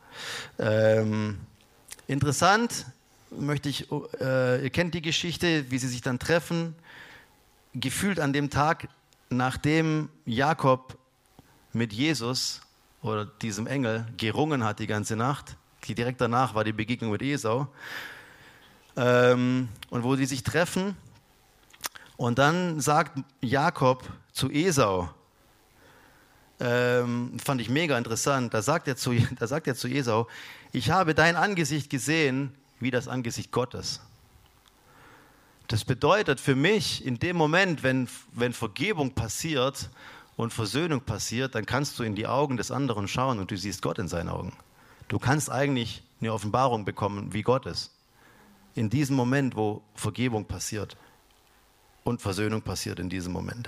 Interessant, ihr kennt die Geschichte, wie sie sich dann treffen. Gefühlt an dem Tag, nachdem Jakob mit Jesus oder diesem Engel gerungen hat die ganze Nacht, direkt danach war die Begegnung mit Esau, und wo sie sich treffen und dann sagt Jakob zu Esau, fand ich mega interessant, da sagt er zu Esau, ich habe dein Angesicht gesehen wie das Angesicht Gottes. Das bedeutet für mich, in dem Moment, wenn Vergebung passiert und Versöhnung passiert, dann kannst du in die Augen des anderen schauen und du siehst Gott in seinen Augen. Du kannst eigentlich eine Offenbarung bekommen, wie Gott ist. In diesem Moment, wo Vergebung passiert und Versöhnung passiert in diesem Moment.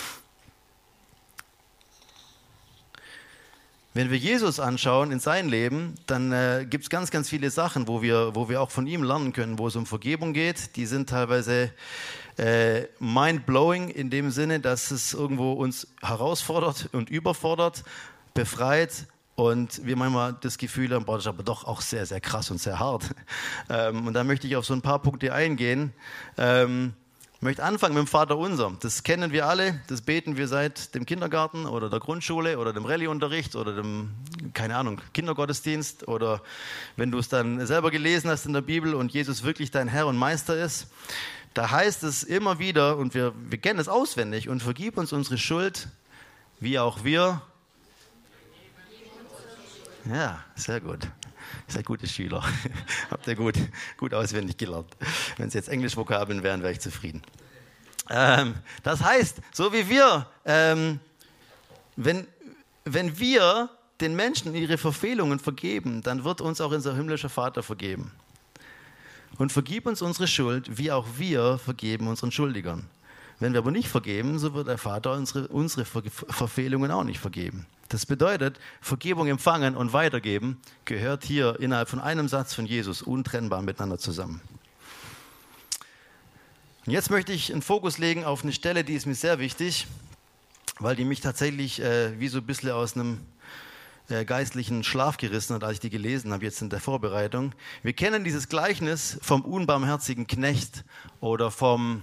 Wenn wir Jesus anschauen in sein Leben, dann gibt es ganz, ganz viele Sachen, wo wir auch von ihm lernen können, wo es um Vergebung geht. Die sind teilweise mind-blowing in dem Sinne, dass es irgendwo uns herausfordert und überfordert, befreit und wir manchmal das Gefühl haben, boah, das ist aber doch auch sehr, sehr krass und sehr hart. Und da möchte ich auf so ein paar Punkte eingehen. Ich möchte anfangen mit dem Vaterunser. Das kennen wir alle, das beten wir seit dem Kindergarten oder der Grundschule oder dem Rallye-Unterricht oder dem, keine Ahnung, Kindergottesdienst oder wenn du es dann selber gelesen hast in der Bibel und Jesus wirklich dein Herr und Meister ist. Da heißt es immer wieder, und wir kennen es auswendig, und vergib uns unsere Schuld, wie auch wir. Ja, sehr gut. Ihr seid gute Schüler. Habt ihr gut auswendig gelernt. Wenn es jetzt Englischvokabeln wären, wäre ich zufrieden. Das heißt, so wie wir, wenn wir den Menschen ihre Verfehlungen vergeben, dann wird uns auch unser himmlischer Vater vergeben. Und vergib uns unsere Schuld, wie auch wir vergeben unseren Schuldigern. Wenn wir aber nicht vergeben, so wird der Vater unsere Verfehlungen auch nicht vergeben. Das bedeutet, Vergebung empfangen und weitergeben gehört hier innerhalb von einem Satz von Jesus untrennbar miteinander zusammen. Und jetzt möchte ich einen Fokus legen auf eine Stelle, die ist mir sehr wichtig, weil die mich tatsächlich wie so ein bisschen aus einem geistlichen Schlaf gerissen hat, als ich die gelesen habe, jetzt in der Vorbereitung. Wir kennen dieses Gleichnis vom unbarmherzigen Knecht oder vom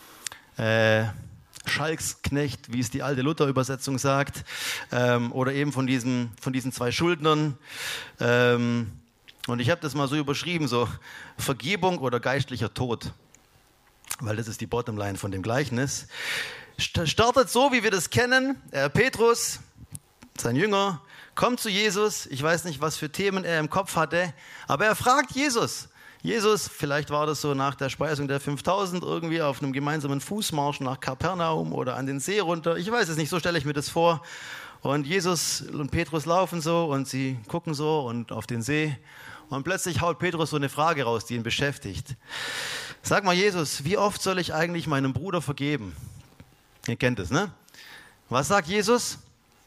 Schalksknecht, wie es die alte Luther-Übersetzung sagt, oder eben von diesen zwei Schuldnern. Und ich habe das mal so überschrieben, so Vergebung oder geistlicher Tod, weil das ist die Bottomline von dem Gleichnis. Startet so, wie wir das kennen. Petrus, sein Jünger, kommt zu Jesus. Ich weiß nicht, was für Themen er im Kopf hatte, aber er fragt Jesus. Jesus, vielleicht war das so nach der Speisung der 5000 irgendwie auf einem gemeinsamen Fußmarsch nach Kapernaum oder an den See runter. Ich weiß es nicht, so stelle ich mir das vor. Und Jesus und Petrus laufen so und sie gucken so und auf den See. Und plötzlich haut Petrus so eine Frage raus, die ihn beschäftigt. Sag mal, Jesus, wie oft soll ich eigentlich meinem Bruder vergeben? Ihr kennt es, ne? Was sagt Jesus?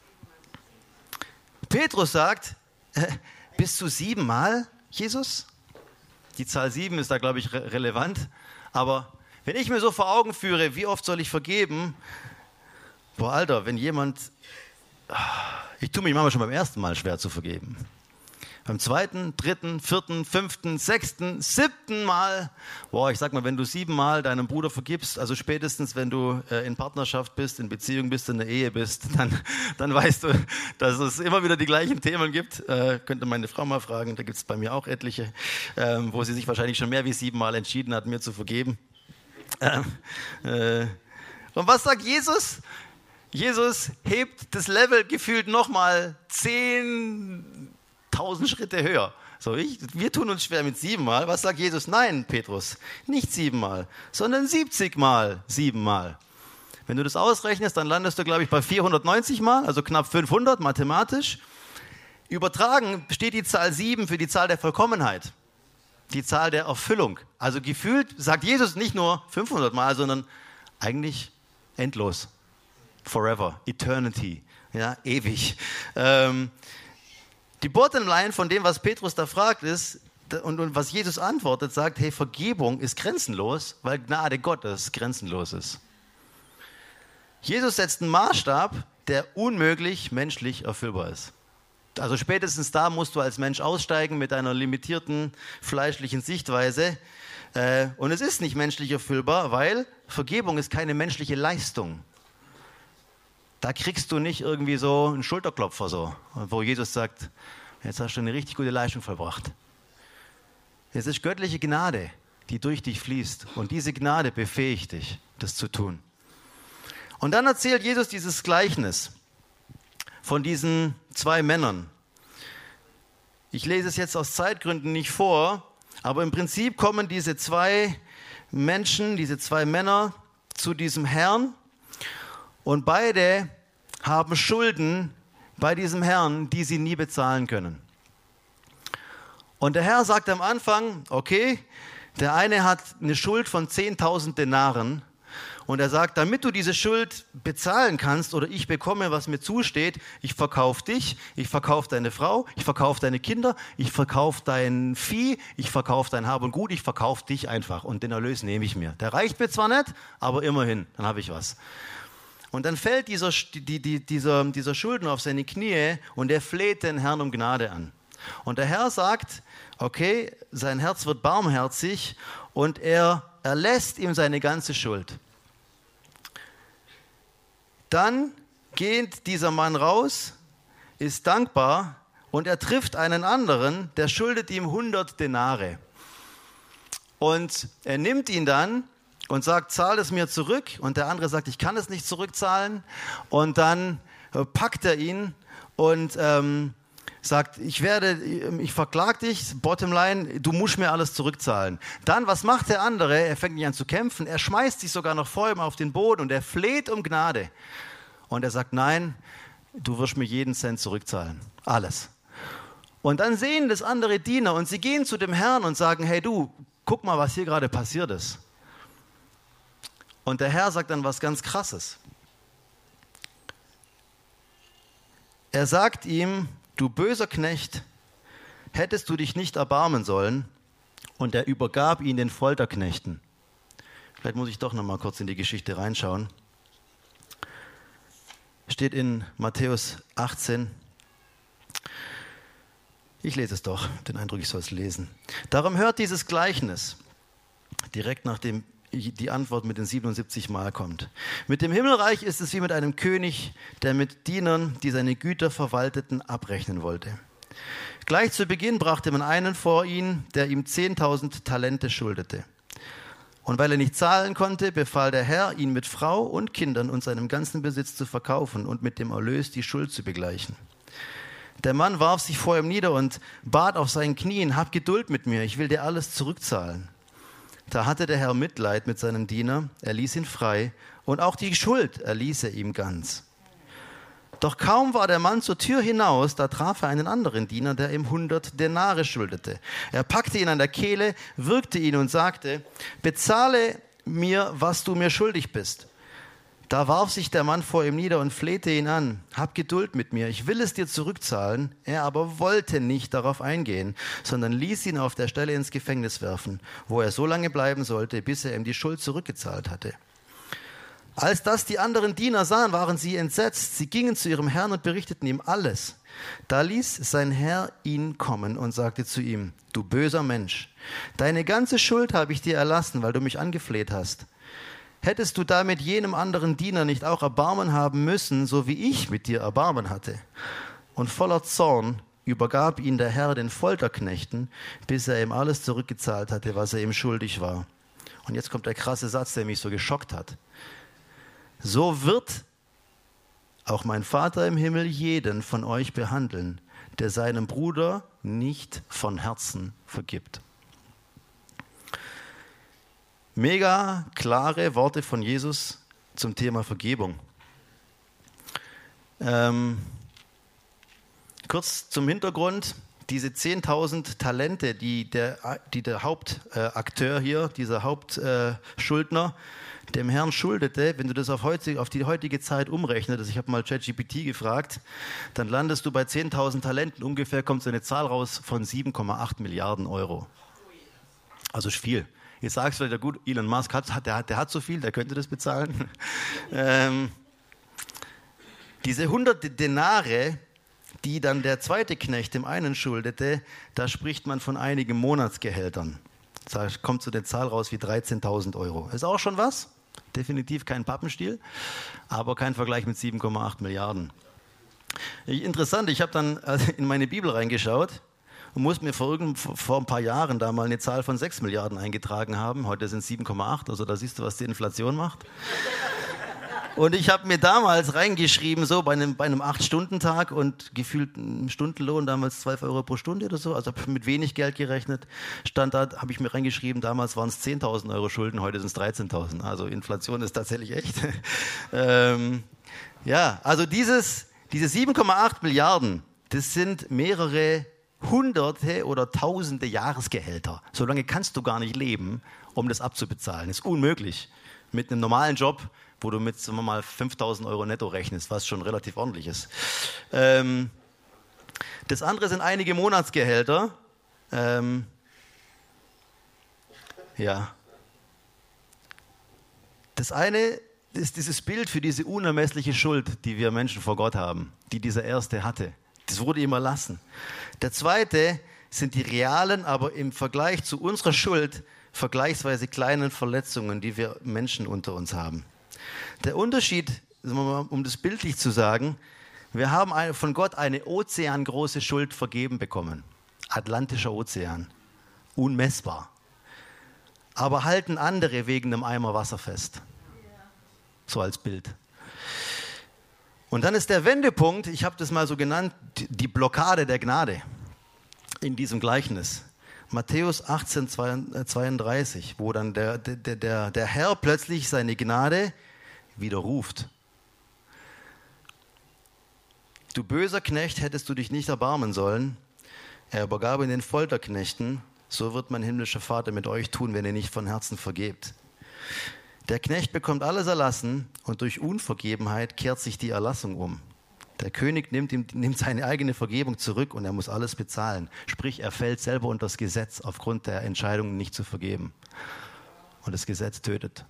Petrus sagt, bis zu 7 Mal, Jesus? Die Zahl 7 ist da, glaube ich, relevant. Aber wenn ich mir so vor Augen führe, wie oft soll ich vergeben? Boah, Alter, wenn jemand... Ich tue mich manchmal schon beim ersten Mal schwer zu vergeben. Beim 2., 3., 4., 5., 6., 7. Mal. Boah, ich sag mal, wenn du 7 Mal deinem Bruder vergibst, also spätestens, wenn du in Partnerschaft bist, in Beziehung bist, in der Ehe bist, dann weißt du, dass es immer wieder die gleichen Themen gibt. Könnte meine Frau mal fragen, da gibt es bei mir auch etliche, wo sie sich wahrscheinlich schon mehr wie 7 Mal entschieden hat, mir zu vergeben. Und was sagt Jesus? Jesus hebt das Level gefühlt nochmal 10.000 Schritte höher. So, wir tun uns schwer mit 7 Mal. Was sagt Jesus? Nein, Petrus, nicht 7 Mal, sondern 70 Mal 7 Mal. Wenn du das ausrechnest, dann landest du, glaube ich, bei 490 Mal, also knapp 500 mathematisch. Übertragen steht die Zahl 7 für die Zahl der Vollkommenheit, die Zahl der Erfüllung. Also gefühlt sagt Jesus nicht nur 500 Mal, sondern eigentlich endlos. Forever, Eternity, ja, ewig. Die Bottomline von dem, was Petrus da fragt, ist, und was Jesus antwortet, sagt, hey, Vergebung ist grenzenlos, weil Gnade Gottes grenzenlos ist. Jesus setzt einen Maßstab, der unmöglich menschlich erfüllbar ist. Also spätestens da musst du als Mensch aussteigen mit einer limitierten fleischlichen Sichtweise. Und es ist nicht menschlich erfüllbar, weil Vergebung ist keine menschliche Leistung. Da kriegst du nicht irgendwie so einen Schulterklopfer, so, wo Jesus sagt, jetzt hast du eine richtig gute Leistung vollbracht. Es ist göttliche Gnade, die durch dich fließt. Und diese Gnade befähigt dich, das zu tun. Und dann erzählt Jesus dieses Gleichnis von diesen 2 Männern. Ich lese es jetzt aus Zeitgründen nicht vor, aber im Prinzip kommen diese 2 Menschen, diese 2 Männer zu diesem Herrn. Und beide haben Schulden bei diesem Herrn, die sie nie bezahlen können. Und der Herr sagt am Anfang, okay, der eine hat eine Schuld von 10.000 Denaren. Und er sagt, damit du diese Schuld bezahlen kannst oder ich bekomme, was mir zusteht, ich verkaufe dich, ich verkaufe deine Frau, ich verkaufe deine Kinder, ich verkaufe dein Vieh, ich verkaufe dein Hab und Gut, ich verkaufe dich einfach und den Erlös nehme ich mir. Der reicht mir zwar nicht, aber immerhin, dann habe ich was. Und dann fällt dieser Schuldner auf seine Knie und er fleht den Herrn um Gnade an. Und der Herr sagt, okay, sein Herz wird barmherzig und er erlässt ihm seine ganze Schuld. Dann geht dieser Mann raus, ist dankbar und er trifft einen anderen, der schuldet ihm 100 Denare. Und er nimmt ihn dann und sagt, zahl es mir zurück. Und der andere sagt, ich kann es nicht zurückzahlen. Und dann packt er ihn und sagt, ich verklag dich, Bottomline, du musst mir alles zurückzahlen. Dann, was macht der andere? Er fängt nicht an zu kämpfen. Er schmeißt sich sogar noch vor ihm auf den Boden und er fleht um Gnade. Und er sagt, nein, du wirst mir jeden Cent zurückzahlen. Alles. Und dann sehen das andere Diener und sie gehen zu dem Herrn und sagen, hey du, guck mal, was hier gerade passiert ist. Und der Herr sagt dann was ganz Krasses. Er sagt ihm, du böser Knecht, hättest du dich nicht erbarmen sollen? Und er übergab ihn den Folterknechten. Vielleicht muss ich doch noch mal kurz in die Geschichte reinschauen. Steht in Matthäus 18. Ich lese es doch, den Eindruck, ich soll es lesen. Darum hört dieses Gleichnis, direkt nachdem die Antwort mit den 77 Mal kommt. Mit dem Himmelreich ist es wie mit einem König, der mit Dienern, die seine Güter verwalteten, abrechnen wollte. Gleich zu Beginn brachte man einen vor ihn, der ihm 10.000 Talente schuldete. Und weil er nicht zahlen konnte, befahl der Herr, ihn mit Frau und Kindern und seinem ganzen Besitz zu verkaufen und mit dem Erlös die Schuld zu begleichen. Der Mann warf sich vor ihm nieder und bat auf seinen Knien: Hab Geduld mit mir, ich will dir alles zurückzahlen. Da hatte der Herr Mitleid mit seinem Diener, er ließ ihn frei und auch die Schuld erließ er ihm ganz. Doch kaum war der Mann zur Tür hinaus, da traf er einen anderen Diener, der ihm 100 Denare schuldete. Er packte ihn an der Kehle, würgte ihn und sagte: Bezahle mir, was du mir schuldig bist. Da warf sich der Mann vor ihm nieder und flehte ihn an: Hab Geduld mit mir, ich will es dir zurückzahlen. Er aber wollte nicht darauf eingehen, sondern ließ ihn auf der Stelle ins Gefängnis werfen, wo er so lange bleiben sollte, bis er ihm die Schuld zurückgezahlt hatte. Als das die anderen Diener sahen, waren sie entsetzt. Sie gingen zu ihrem Herrn und berichteten ihm alles. Da ließ sein Herr ihn kommen und sagte zu ihm: Du böser Mensch, deine ganze Schuld habe ich dir erlassen, weil du mich angefleht hast. Hättest du damit jenem anderen Diener nicht auch Erbarmen haben müssen, so wie ich mit dir Erbarmen hatte? Und voller Zorn übergab ihn der Herr den Folterknechten, bis er ihm alles zurückgezahlt hatte, was er ihm schuldig war. Und jetzt kommt der krasse Satz, der mich so geschockt hat. So wird auch mein Vater im Himmel jeden von euch behandeln, der seinem Bruder nicht von Herzen vergibt. Mega klare Worte von Jesus zum Thema Vergebung. Kurz zum Hintergrund: Diese 10.000 Talente, die der Hauptakteur hier, dieser Hauptschuldner, dem Herrn schuldete, wenn du das auf die heutige Zeit umrechnest, ich habe mal ChatGPT gefragt, dann landest du bei 10.000 Talenten, ungefähr kommt so eine Zahl raus von 7,8 Milliarden Euro. Also viel. Jetzt sagst du wieder, gut, Elon Musk der hat so viel, der könnte das bezahlen. Diese 100 Denare, die dann der zweite Knecht dem einen schuldete, da spricht man von einigen Monatsgehältern. Da kommt so eine Zahl raus wie 13.000 Euro. Ist auch schon was, definitiv kein Pappenstiel, aber kein Vergleich mit 7,8 Milliarden. Interessant, ich habe dann in meine Bibel reingeschaut und musste mir vor ein paar Jahren da mal eine Zahl von 6 Milliarden eingetragen haben. Heute sind es 7,8, also da siehst du, was die Inflation macht. Und ich habe mir damals reingeschrieben, so bei einem 8-Stunden-Tag und gefühlt ein Stundenlohn, damals 12 Euro pro Stunde oder so, also mit wenig Geld gerechnet, stand da, habe ich mir reingeschrieben, damals waren es 10.000 Euro Schulden, heute sind es 13.000. Also Inflation ist tatsächlich echt. Ja, also diese 7,8 Milliarden, das sind mehrere Hunderte oder Tausende Jahresgehälter. So lange kannst du gar nicht leben, um das abzubezahlen. Das ist unmöglich. Mit einem normalen Job, wo du mit, sagen wir mal, 5.000 Euro netto rechnest, was schon relativ ordentlich ist. Das andere sind einige Monatsgehälter. Ja. Das eine ist dieses Bild für diese unermessliche Schuld, die wir Menschen vor Gott haben, die dieser Erste hatte. Das wurde ihm erlassen. Der zweite sind die realen, aber im Vergleich zu unserer Schuld vergleichsweise kleinen Verletzungen, die wir Menschen unter uns haben. Der Unterschied, um das bildlich zu sagen, wir haben von Gott eine ozeangroße Schuld vergeben bekommen. Atlantischer Ozean. Unmessbar. Aber halten andere wegen einem Eimer Wasser fest. So als Bild. Und dann ist der Wendepunkt, ich habe das mal so genannt, die Blockade der Gnade in diesem Gleichnis. Matthäus 18,32, wo dann der Herr plötzlich seine Gnade widerruft. Du böser Knecht, hättest du dich nicht erbarmen sollen. Er übergab ihn den Folterknechten. So wird mein himmlischer Vater mit euch tun, wenn ihr nicht von Herzen vergebt. Der Knecht bekommt alles erlassen und durch Unvergebenheit kehrt sich die Erlassung um. Der König nimmt seine eigene Vergebung zurück und er muss alles bezahlen. Sprich, er fällt selber unter das Gesetz aufgrund der Entscheidung, nicht zu vergeben. Und das Gesetz tötet.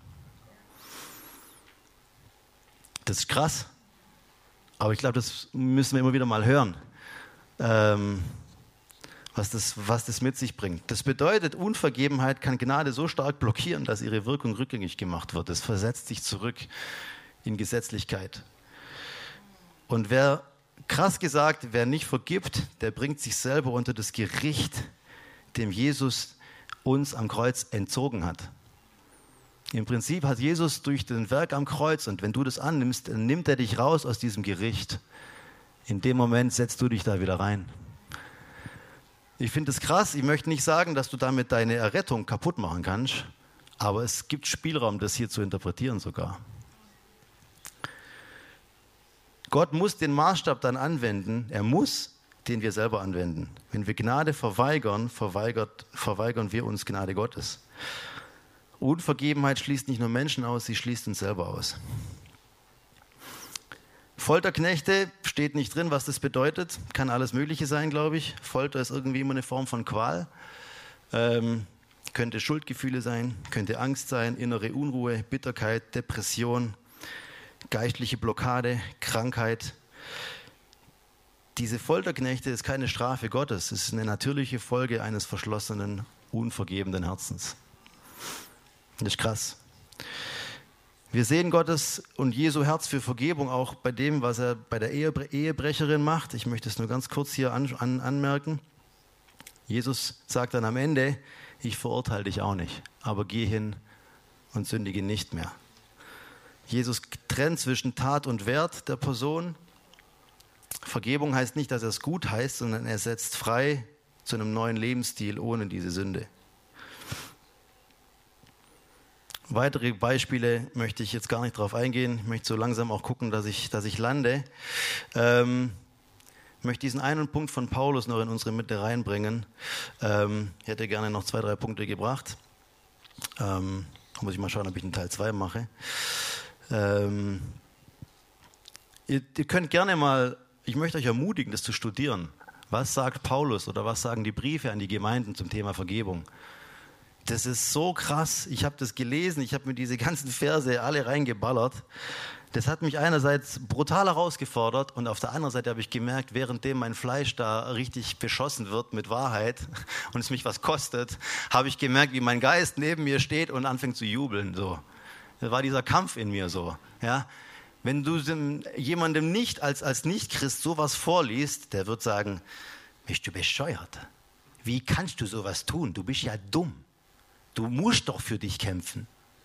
Das ist krass. Aber ich glaube, das müssen wir immer wieder mal hören, was das mit sich bringt. Das bedeutet, Unvergebenheit kann Gnade so stark blockieren, dass ihre Wirkung rückgängig gemacht wird. Es versetzt sich zurück in Gesetzlichkeit. Und wer nicht vergibt, der bringt sich selber unter das Gericht, dem Jesus uns am Kreuz entzogen hat. Im Prinzip hat Jesus durch den Werk am Kreuz, und wenn du das annimmst, dann nimmt er dich raus aus diesem Gericht. In dem Moment setzt du dich da wieder rein. Ich finde es krass, ich möchte nicht sagen, dass du damit deine Errettung kaputt machen kannst, aber es gibt Spielraum, das hier zu interpretieren sogar. Gott muss den Maßstab dann anwenden, er muss, den wir selber anwenden. Wenn wir Gnade verweigern, verweigern wir uns Gnade Gottes. Unvergebenheit schließt nicht nur Menschen aus, sie schließt uns selber aus. Folterknechte, steht nicht drin, was das bedeutet. Kann alles Mögliche sein, glaube ich. Folter ist irgendwie immer eine Form von Qual. Könnte Schuldgefühle sein, könnte Angst sein, innere Unruhe, Bitterkeit, Depression, geistliche Blockade, Krankheit. Diese Folterknechte ist keine Strafe Gottes. Es ist eine natürliche Folge eines verschlossenen, unvergebenden Herzens. Das ist krass. Wir sehen Gottes und Jesu Herz für Vergebung auch bei dem, was er bei der Ehebrecherin macht. Ich möchte es nur ganz kurz hier anmerken. Jesus sagt dann am Ende, ich verurteile dich auch nicht, aber geh hin und sündige nicht mehr. Jesus trennt zwischen Tat und Wert der Person. Vergebung heißt nicht, dass er es gut heißt, sondern er setzt frei zu einem neuen Lebensstil ohne diese Sünde. Weitere Beispiele möchte ich jetzt gar nicht drauf eingehen. Ich möchte so langsam auch gucken, dass ich lande. Ich möchte diesen einen Punkt von Paulus noch in unsere Mitte reinbringen. Ich hätte gerne noch 2, 3 Punkte gebracht. Muss ich mal schauen, ob ich einen Teil 2 mache. Ihr könnt gerne mal, ich möchte euch ermutigen, das zu studieren. Was sagt Paulus oder was sagen die Briefe an die Gemeinden zum Thema Vergebung? Das ist so krass. Ich habe das gelesen, ich habe mir diese ganzen Verse alle reingeballert. Das hat mich einerseits brutal herausgefordert und auf der anderen Seite habe ich gemerkt, währenddem mein Fleisch da richtig beschossen wird mit Wahrheit und es mich was kostet, habe ich gemerkt, wie mein Geist neben mir steht und anfängt zu jubeln. So. Das war dieser Kampf in mir so. Ja? Wenn du jemandem nicht als Nicht-Christ sowas vorliest, der wird sagen, bist du bescheuert? Wie kannst du sowas tun? Du bist ja dumm. Du musst doch für dich kämpfen.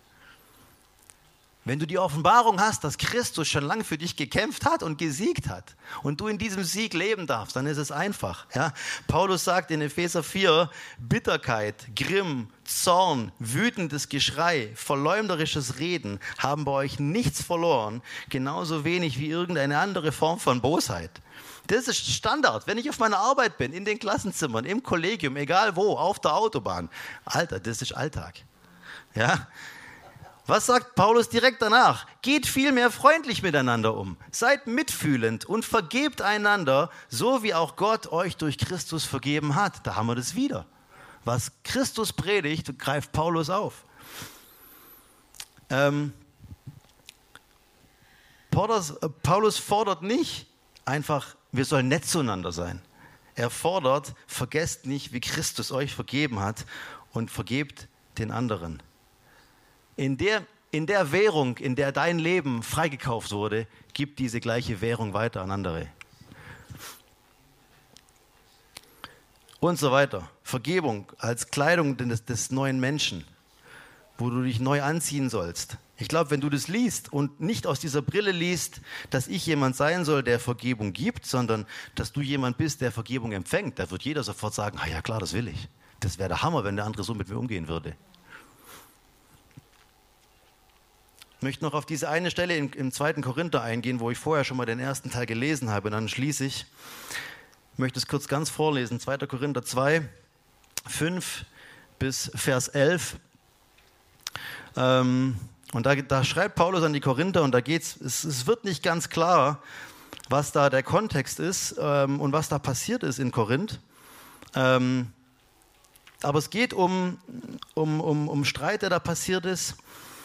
Wenn du die Offenbarung hast, dass Christus schon lange für dich gekämpft hat und gesiegt hat und du in diesem Sieg leben darfst, dann ist es einfach. Ja? Paulus sagt in Epheser 4, Bitterkeit, Grimm, Zorn, wütendes Geschrei, verleumderisches Reden haben bei euch nichts verloren, genauso wenig wie irgendeine andere Form von Bosheit. Das ist Standard. Wenn ich auf meiner Arbeit bin, in den Klassenzimmern, im Kollegium, egal wo, auf der Autobahn. Alter, das ist Alltag. Ja? Was sagt Paulus direkt danach? Geht vielmehr freundlich miteinander um. Seid mitfühlend und vergebt einander, so wie auch Gott euch durch Christus vergeben hat. Da haben wir das wieder. Was Christus predigt, greift Paulus auf. Paulus fordert nicht einfach, wir sollen nett zueinander sein. Er fordert, vergesst nicht, wie Christus euch vergeben hat und vergebt den anderen. In der Währung, in der dein Leben freigekauft wurde, gib diese gleiche Währung weiter an andere. Und so weiter. Vergebung als Kleidung des neuen Menschen, wo du dich neu anziehen sollst. Ich glaube, wenn du das liest und nicht aus dieser Brille liest, dass ich jemand sein soll, der Vergebung gibt, sondern dass du jemand bist, der Vergebung empfängt, da wird jeder sofort sagen, ja klar, das will ich. Das wäre der Hammer, wenn der andere so mit mir umgehen würde. Ich möchte noch auf diese eine Stelle im 2. Korinther eingehen, wo ich vorher schon mal den ersten Teil gelesen habe. Und dann schließe ich. Ich möchte es kurz ganz vorlesen. 2. Korinther 2, 5 bis Vers 11. Und da schreibt Paulus an die Korinther und da geht's. Es wird nicht ganz klar, was da der Kontext ist und was da passiert ist in Korinth. Aber es geht um Streit, der da passiert ist.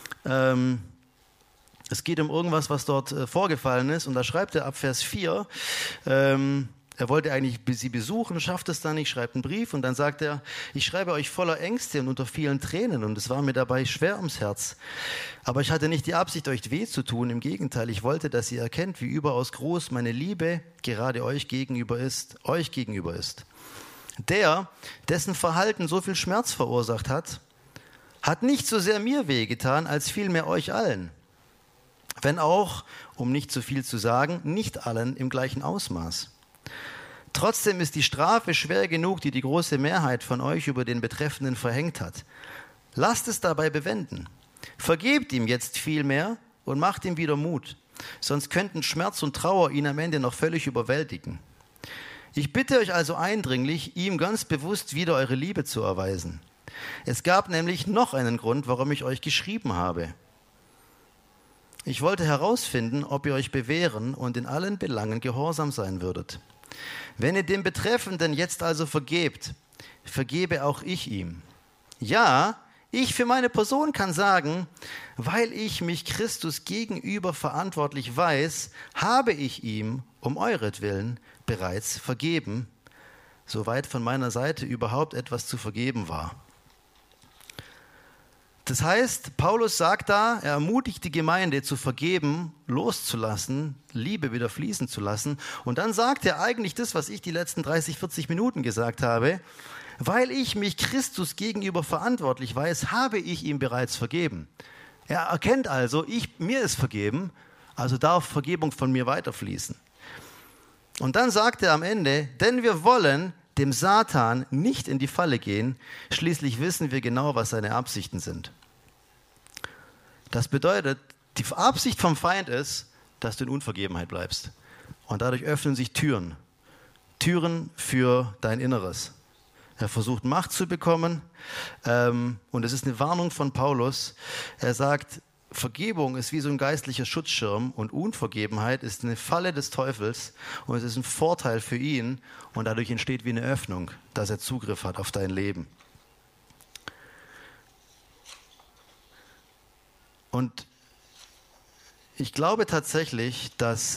Es geht um irgendwas, was dort vorgefallen ist. Und da schreibt er ab Vers 4, er wollte eigentlich sie besuchen, schafft es dann nicht, schreibt einen Brief. Und dann sagt er, ich schreibe euch voller Ängste und unter vielen Tränen. Und es war mir dabei schwer ums Herz. Aber ich hatte nicht die Absicht, euch weh zu tun. Im Gegenteil, ich wollte, dass ihr erkennt, wie überaus groß meine Liebe gerade euch gegenüber ist. Der, dessen Verhalten so viel Schmerz verursacht hat, hat nicht so sehr mir wehgetan, als vielmehr euch allen. Wenn auch, um nicht zu viel zu sagen, nicht allen im gleichen Ausmaß. Trotzdem ist die Strafe schwer genug, die die große Mehrheit von euch über den Betreffenden verhängt hat. Lasst es dabei bewenden. Vergebt ihm jetzt vielmehr und macht ihm wieder Mut. Sonst könnten Schmerz und Trauer ihn am Ende noch völlig überwältigen. Ich bitte euch also eindringlich, ihm ganz bewusst wieder eure Liebe zu erweisen. Es gab nämlich noch einen Grund, warum ich euch geschrieben habe. Ich wollte herausfinden, ob ihr euch bewähren und in allen Belangen gehorsam sein würdet. Wenn ihr dem Betreffenden jetzt also vergebt, vergebe auch ich ihm. Ja, ich für meine Person kann sagen, weil ich mich Christus gegenüber verantwortlich weiß, habe ich ihm um euretwillen bereits vergeben, soweit von meiner Seite überhaupt etwas zu vergeben war. Das heißt, Paulus sagt da, er ermutigt die Gemeinde zu vergeben, loszulassen, Liebe wieder fließen zu lassen. Und dann sagt er eigentlich das, was ich die letzten 30, 40 Minuten gesagt habe. Weil ich mich Christus gegenüber verantwortlich weiß, habe ich ihm bereits vergeben. Er erkennt also, mir ist vergeben, also darf Vergebung von mir weiterfließen. Und dann sagt er am Ende, denn wir wollen dem Satan nicht in die Falle gehen, schließlich wissen wir genau, was seine Absichten sind. Das bedeutet, die Absicht vom Feind ist, dass du in Unvergebenheit bleibst. Und dadurch öffnen sich Türen für dein Inneres. Er versucht Macht zu bekommen und es ist eine Warnung von Paulus. Er sagt, Vergebung ist wie so ein geistlicher Schutzschirm und Unvergebenheit ist eine Falle des Teufels und es ist ein Vorteil für ihn und dadurch entsteht wie eine Öffnung, dass er Zugriff hat auf dein Leben. Und ich glaube tatsächlich, dass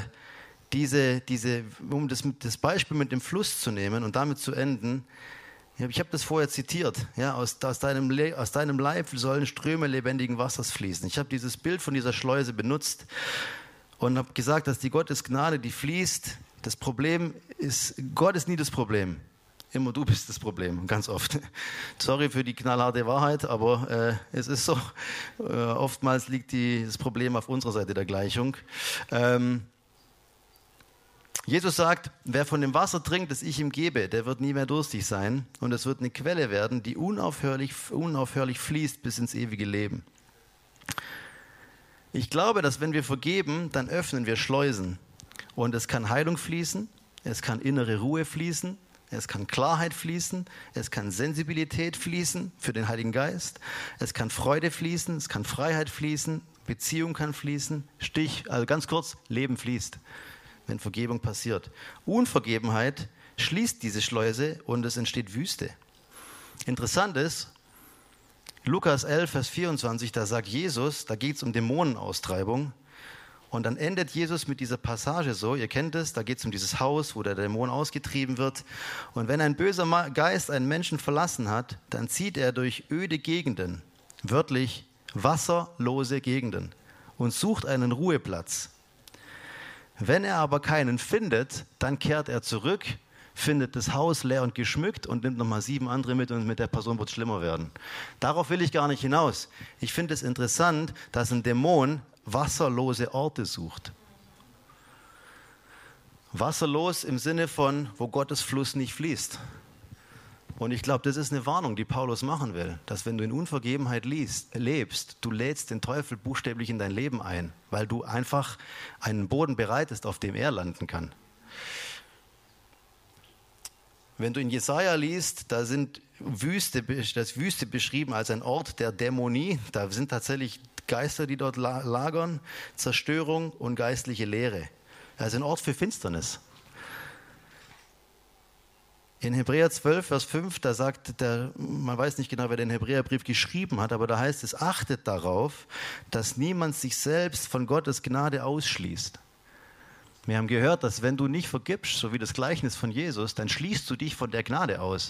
um das Beispiel mit dem Fluss zu nehmen und damit zu enden, ich habe das vorher zitiert, ja, aus deinem Leib sollen Ströme lebendigen Wassers fließen. Ich habe dieses Bild von dieser Schleuse benutzt und habe gesagt, dass die Gottesgnade, die fließt, das Problem ist, Gott ist nie das Problem. Immer du bist das Problem, ganz oft. Sorry für die knallharte Wahrheit, aber es ist so. Oftmals liegt das Problem auf unserer Seite der Gleichung. Jesus sagt, wer von dem Wasser trinkt, das ich ihm gebe, der wird nie mehr durstig sein und es wird eine Quelle werden, die unaufhörlich fließt bis ins ewige Leben. Ich glaube, dass wenn wir vergeben, dann öffnen wir Schleusen und es kann Heilung fließen, es kann innere Ruhe fließen, es kann Klarheit fließen, es kann Sensibilität fließen für den Heiligen Geist, es kann Freude fließen, es kann Freiheit fließen, Beziehung kann fließen, also ganz kurz, Leben fließt, wenn Vergebung passiert. Unvergebenheit schließt diese Schleuse und es entsteht Wüste. Interessant ist, Lukas 11, Vers 24, da sagt Jesus, da geht es um Dämonenaustreibung und dann endet Jesus mit dieser Passage so, ihr kennt es, da geht es um dieses Haus, wo der Dämon ausgetrieben wird und wenn ein böser Geist einen Menschen verlassen hat, dann zieht er durch öde Gegenden, wörtlich wasserlose Gegenden und sucht einen Ruheplatz. Wenn er aber keinen findet, dann kehrt er zurück, findet das Haus leer und geschmückt und nimmt nochmal 7 andere mit und mit der Person wird es schlimmer werden. Darauf will ich gar nicht hinaus. Ich finde es interessant, dass ein Dämon wasserlose Orte sucht. Wasserlos im Sinne von, wo Gottes Fluss nicht fließt. Und ich glaube, das ist eine Warnung, die Paulus machen will, dass wenn du in Unvergebenheit lebst, du lädst den Teufel buchstäblich in dein Leben ein, weil du einfach einen Boden bereitest, auf dem er landen kann. Wenn du in Jesaja liest, da sind Wüste beschrieben als ein Ort der Dämonie. Da sind tatsächlich Geister, die dort lagern, Zerstörung und geistliche Leere. Also ein Ort für Finsternis. In Hebräer 12, Vers 5, da sagt man weiß nicht genau, wer den Hebräerbrief geschrieben hat, aber da heißt es, achtet darauf, dass niemand sich selbst von Gottes Gnade ausschließt. Wir haben gehört, dass wenn du nicht vergibst, so wie das Gleichnis von Jesus, dann schließt du dich von der Gnade aus.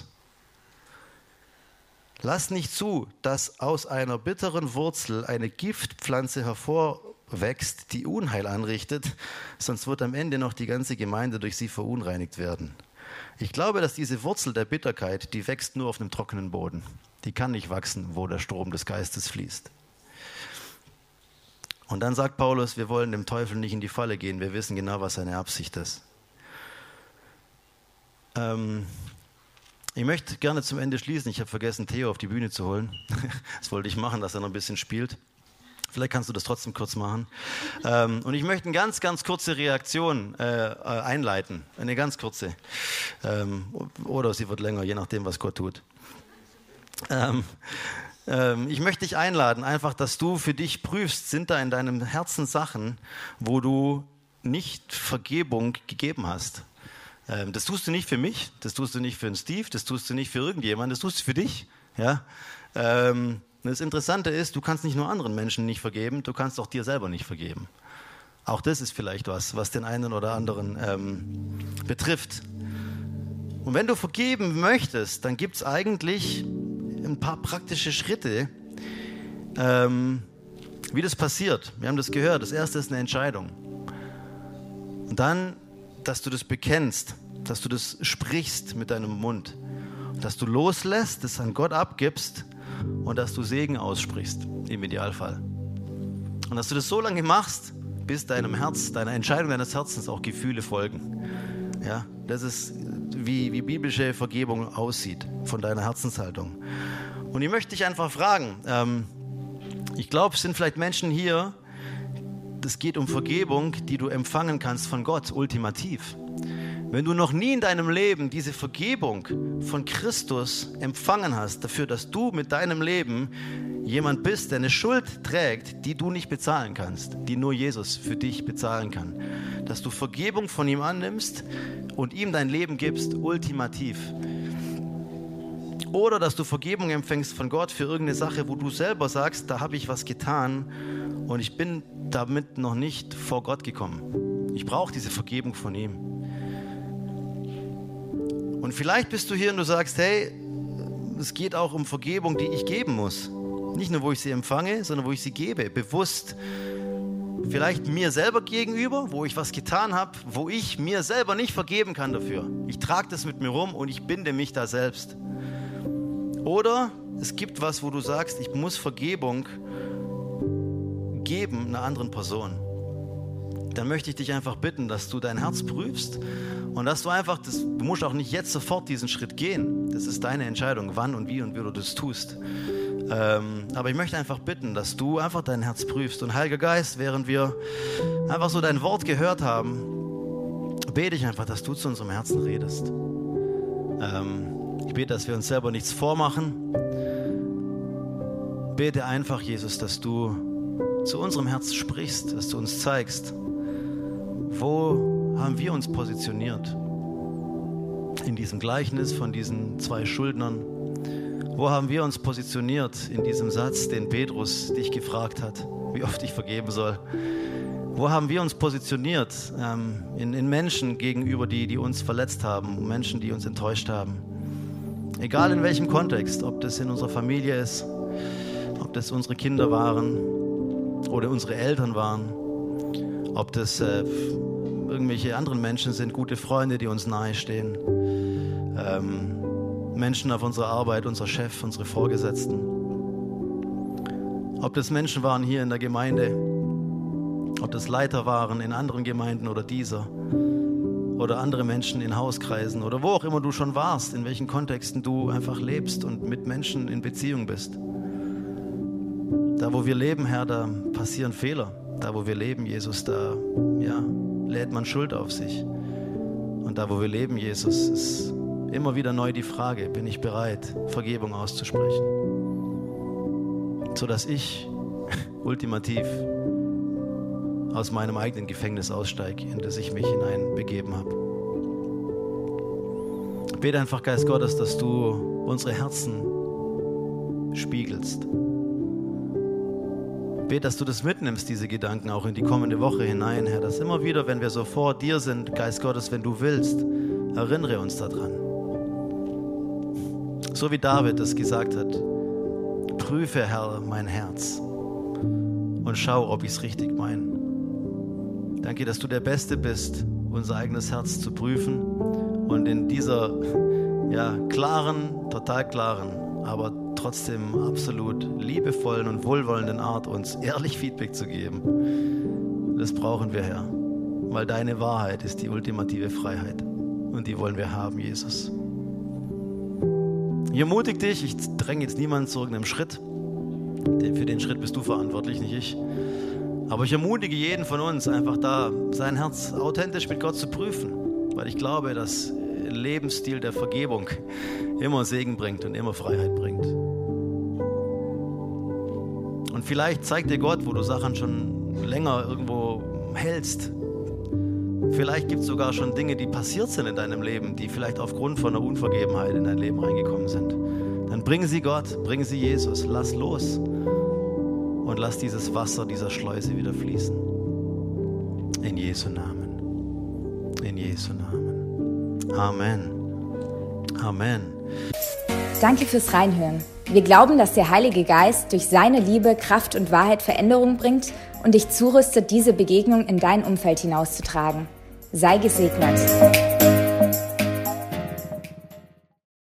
Lass nicht zu, dass aus einer bitteren Wurzel eine Giftpflanze hervorwächst, die Unheil anrichtet, sonst wird am Ende noch die ganze Gemeinde durch sie verunreinigt werden. Ich glaube, dass diese Wurzel der Bitterkeit, die wächst nur auf einem trockenen Boden. Die kann nicht wachsen, wo der Strom des Geistes fließt. Und dann sagt Paulus, wir wollen dem Teufel nicht in die Falle gehen. Wir wissen genau, was seine Absicht ist. Ich möchte gerne zum Ende schließen. Ich habe vergessen, Theo auf die Bühne zu holen. Das wollte ich machen, dass er noch ein bisschen spielt. Vielleicht kannst du das trotzdem kurz machen. Und ich möchte eine ganz, ganz kurze Reaktion einleiten. Eine ganz kurze. Oder sie wird länger, je nachdem, was Gott tut. Ich möchte dich einladen, einfach, dass du für dich prüfst, sind da in deinem Herzen Sachen, wo du nicht Vergebung gegeben hast. Das tust du nicht für mich, das tust du nicht für den Steve, das tust du nicht für irgendjemanden, das tust du für dich. Ja? Das Interessante ist, du kannst nicht nur anderen Menschen nicht vergeben, du kannst auch dir selber nicht vergeben. Auch das ist vielleicht was den einen oder anderen betrifft. Und wenn du vergeben möchtest, dann gibt es eigentlich ein paar praktische Schritte, wie das passiert. Wir haben das gehört. Das erste ist eine Entscheidung. Und dann, dass du das bekennst, dass du das sprichst mit deinem Mund, dass du loslässt, das an Gott abgibst und dass du Segen aussprichst, im Idealfall. Und dass du das so lange machst, bis deinem Herz, deiner Entscheidung deines Herzens auch Gefühle folgen. Ja, das ist, wie biblische Vergebung aussieht von deiner Herzenshaltung. Und ich möchte dich einfach fragen, ich glaube, es sind vielleicht Menschen hier, es geht um Vergebung, die du empfangen kannst von Gott, ultimativ. Wenn du noch nie in deinem Leben diese Vergebung von Christus empfangen hast, dafür, dass du mit deinem Leben jemand bist, der eine Schuld trägt, die du nicht bezahlen kannst, die nur Jesus für dich bezahlen kann, dass du Vergebung von ihm annimmst und ihm dein Leben gibst, ultimativ. Oder dass du Vergebung empfängst von Gott für irgendeine Sache, wo du selber sagst, da habe ich was getan und ich bin damit noch nicht vor Gott gekommen. Ich brauche diese Vergebung von ihm. Und vielleicht bist du hier und du sagst, hey, es geht auch um Vergebung, die ich geben muss. Nicht nur, wo ich sie empfange, sondern wo ich sie gebe, bewusst. Vielleicht mir selber gegenüber, wo ich was getan habe, wo ich mir selber nicht vergeben kann dafür. Ich trage das mit mir rum und ich binde mich da selbst. Oder es gibt was, wo du sagst, ich muss Vergebung geben einer anderen Person. Dann möchte ich dich einfach bitten, dass du dein Herz prüfst und dass du einfach, du musst auch nicht jetzt sofort diesen Schritt gehen. Das ist deine Entscheidung, wann und wie du das tust. Aber ich möchte einfach bitten, dass du einfach dein Herz prüfst. Und Heiliger Geist, während wir einfach so dein Wort gehört haben, bete ich einfach, dass du zu unserem Herzen redest. Ich bete, dass wir uns selber nichts vormachen. Bete einfach, Jesus, dass du zu unserem Herz sprichst, dass du uns zeigst, wo haben wir uns positioniert in diesem Gleichnis von diesen zwei Schuldnern. Wo haben wir uns positioniert in diesem Satz, den Petrus dich gefragt hat, wie oft ich vergeben soll? Wo haben wir uns positioniert in Menschen gegenüber, die uns verletzt haben, Menschen, die uns enttäuscht haben? Egal in welchem Kontext, ob das in unserer Familie ist, ob das unsere Kinder waren oder unsere Eltern waren, ob das irgendwelche anderen Menschen sind, gute Freunde, die uns nahestehen, Menschen auf unserer Arbeit, unser Chef, unsere Vorgesetzten. Ob das Menschen waren hier in der Gemeinde, ob das Leiter waren in anderen Gemeinden oder dieser, oder andere Menschen in Hauskreisen oder wo auch immer du schon warst, in welchen Kontexten du einfach lebst und mit Menschen in Beziehung bist. Da, wo wir leben, Herr, da passieren Fehler. Da, wo wir leben, Jesus, da lädt man Schuld auf sich. Und da, wo wir leben, Jesus, ist immer wieder neu die Frage, bin ich bereit, Vergebung auszusprechen? Sodass ich ultimativ aus meinem eigenen Gefängnis aussteige, in das ich mich hineinbegeben habe. Ich bete einfach, Geist Gottes, dass du unsere Herzen spiegelst. Ich bete, dass du das mitnimmst, diese Gedanken, auch in die kommende Woche hinein, Herr, dass immer wieder, wenn wir so vor dir sind, Geist Gottes, wenn du willst, erinnere uns daran. So wie David es gesagt hat, prüfe, Herr, mein Herz und schau, ob ich es richtig meine. Danke, dass du der Beste bist, unser eigenes Herz zu prüfen und in dieser klaren, total klaren, aber trotzdem absolut liebevollen und wohlwollenden Art uns ehrlich Feedback zu geben. Das brauchen wir, Herr, weil deine Wahrheit ist die ultimative Freiheit und die wollen wir haben, Jesus. Ich ermutige dich, ich dränge jetzt niemanden zu irgendeinem Schritt. Für den Schritt bist du verantwortlich, nicht ich. Aber ich ermutige jeden von uns, einfach da sein Herz authentisch mit Gott zu prüfen, weil ich glaube, dass ein Lebensstil der Vergebung immer Segen bringt und immer Freiheit bringt. Und vielleicht zeigt dir Gott, wo du Sachen schon länger irgendwo hältst. Vielleicht gibt es sogar schon Dinge, die passiert sind in deinem Leben, die vielleicht aufgrund von einer Unvergebenheit in dein Leben reingekommen sind. Dann bring sie Gott, bring sie Jesus, lass los und lass dieses Wasser dieser Schleuse wieder fließen. In Jesu Namen. In Jesu Namen. Amen. Amen. Danke fürs Reinhören. Wir glauben, dass der Heilige Geist durch seine Liebe, Kraft und Wahrheit Veränderung bringt und dich zurüstet, diese Begegnung in dein Umfeld hinauszutragen. Sei gesegnet.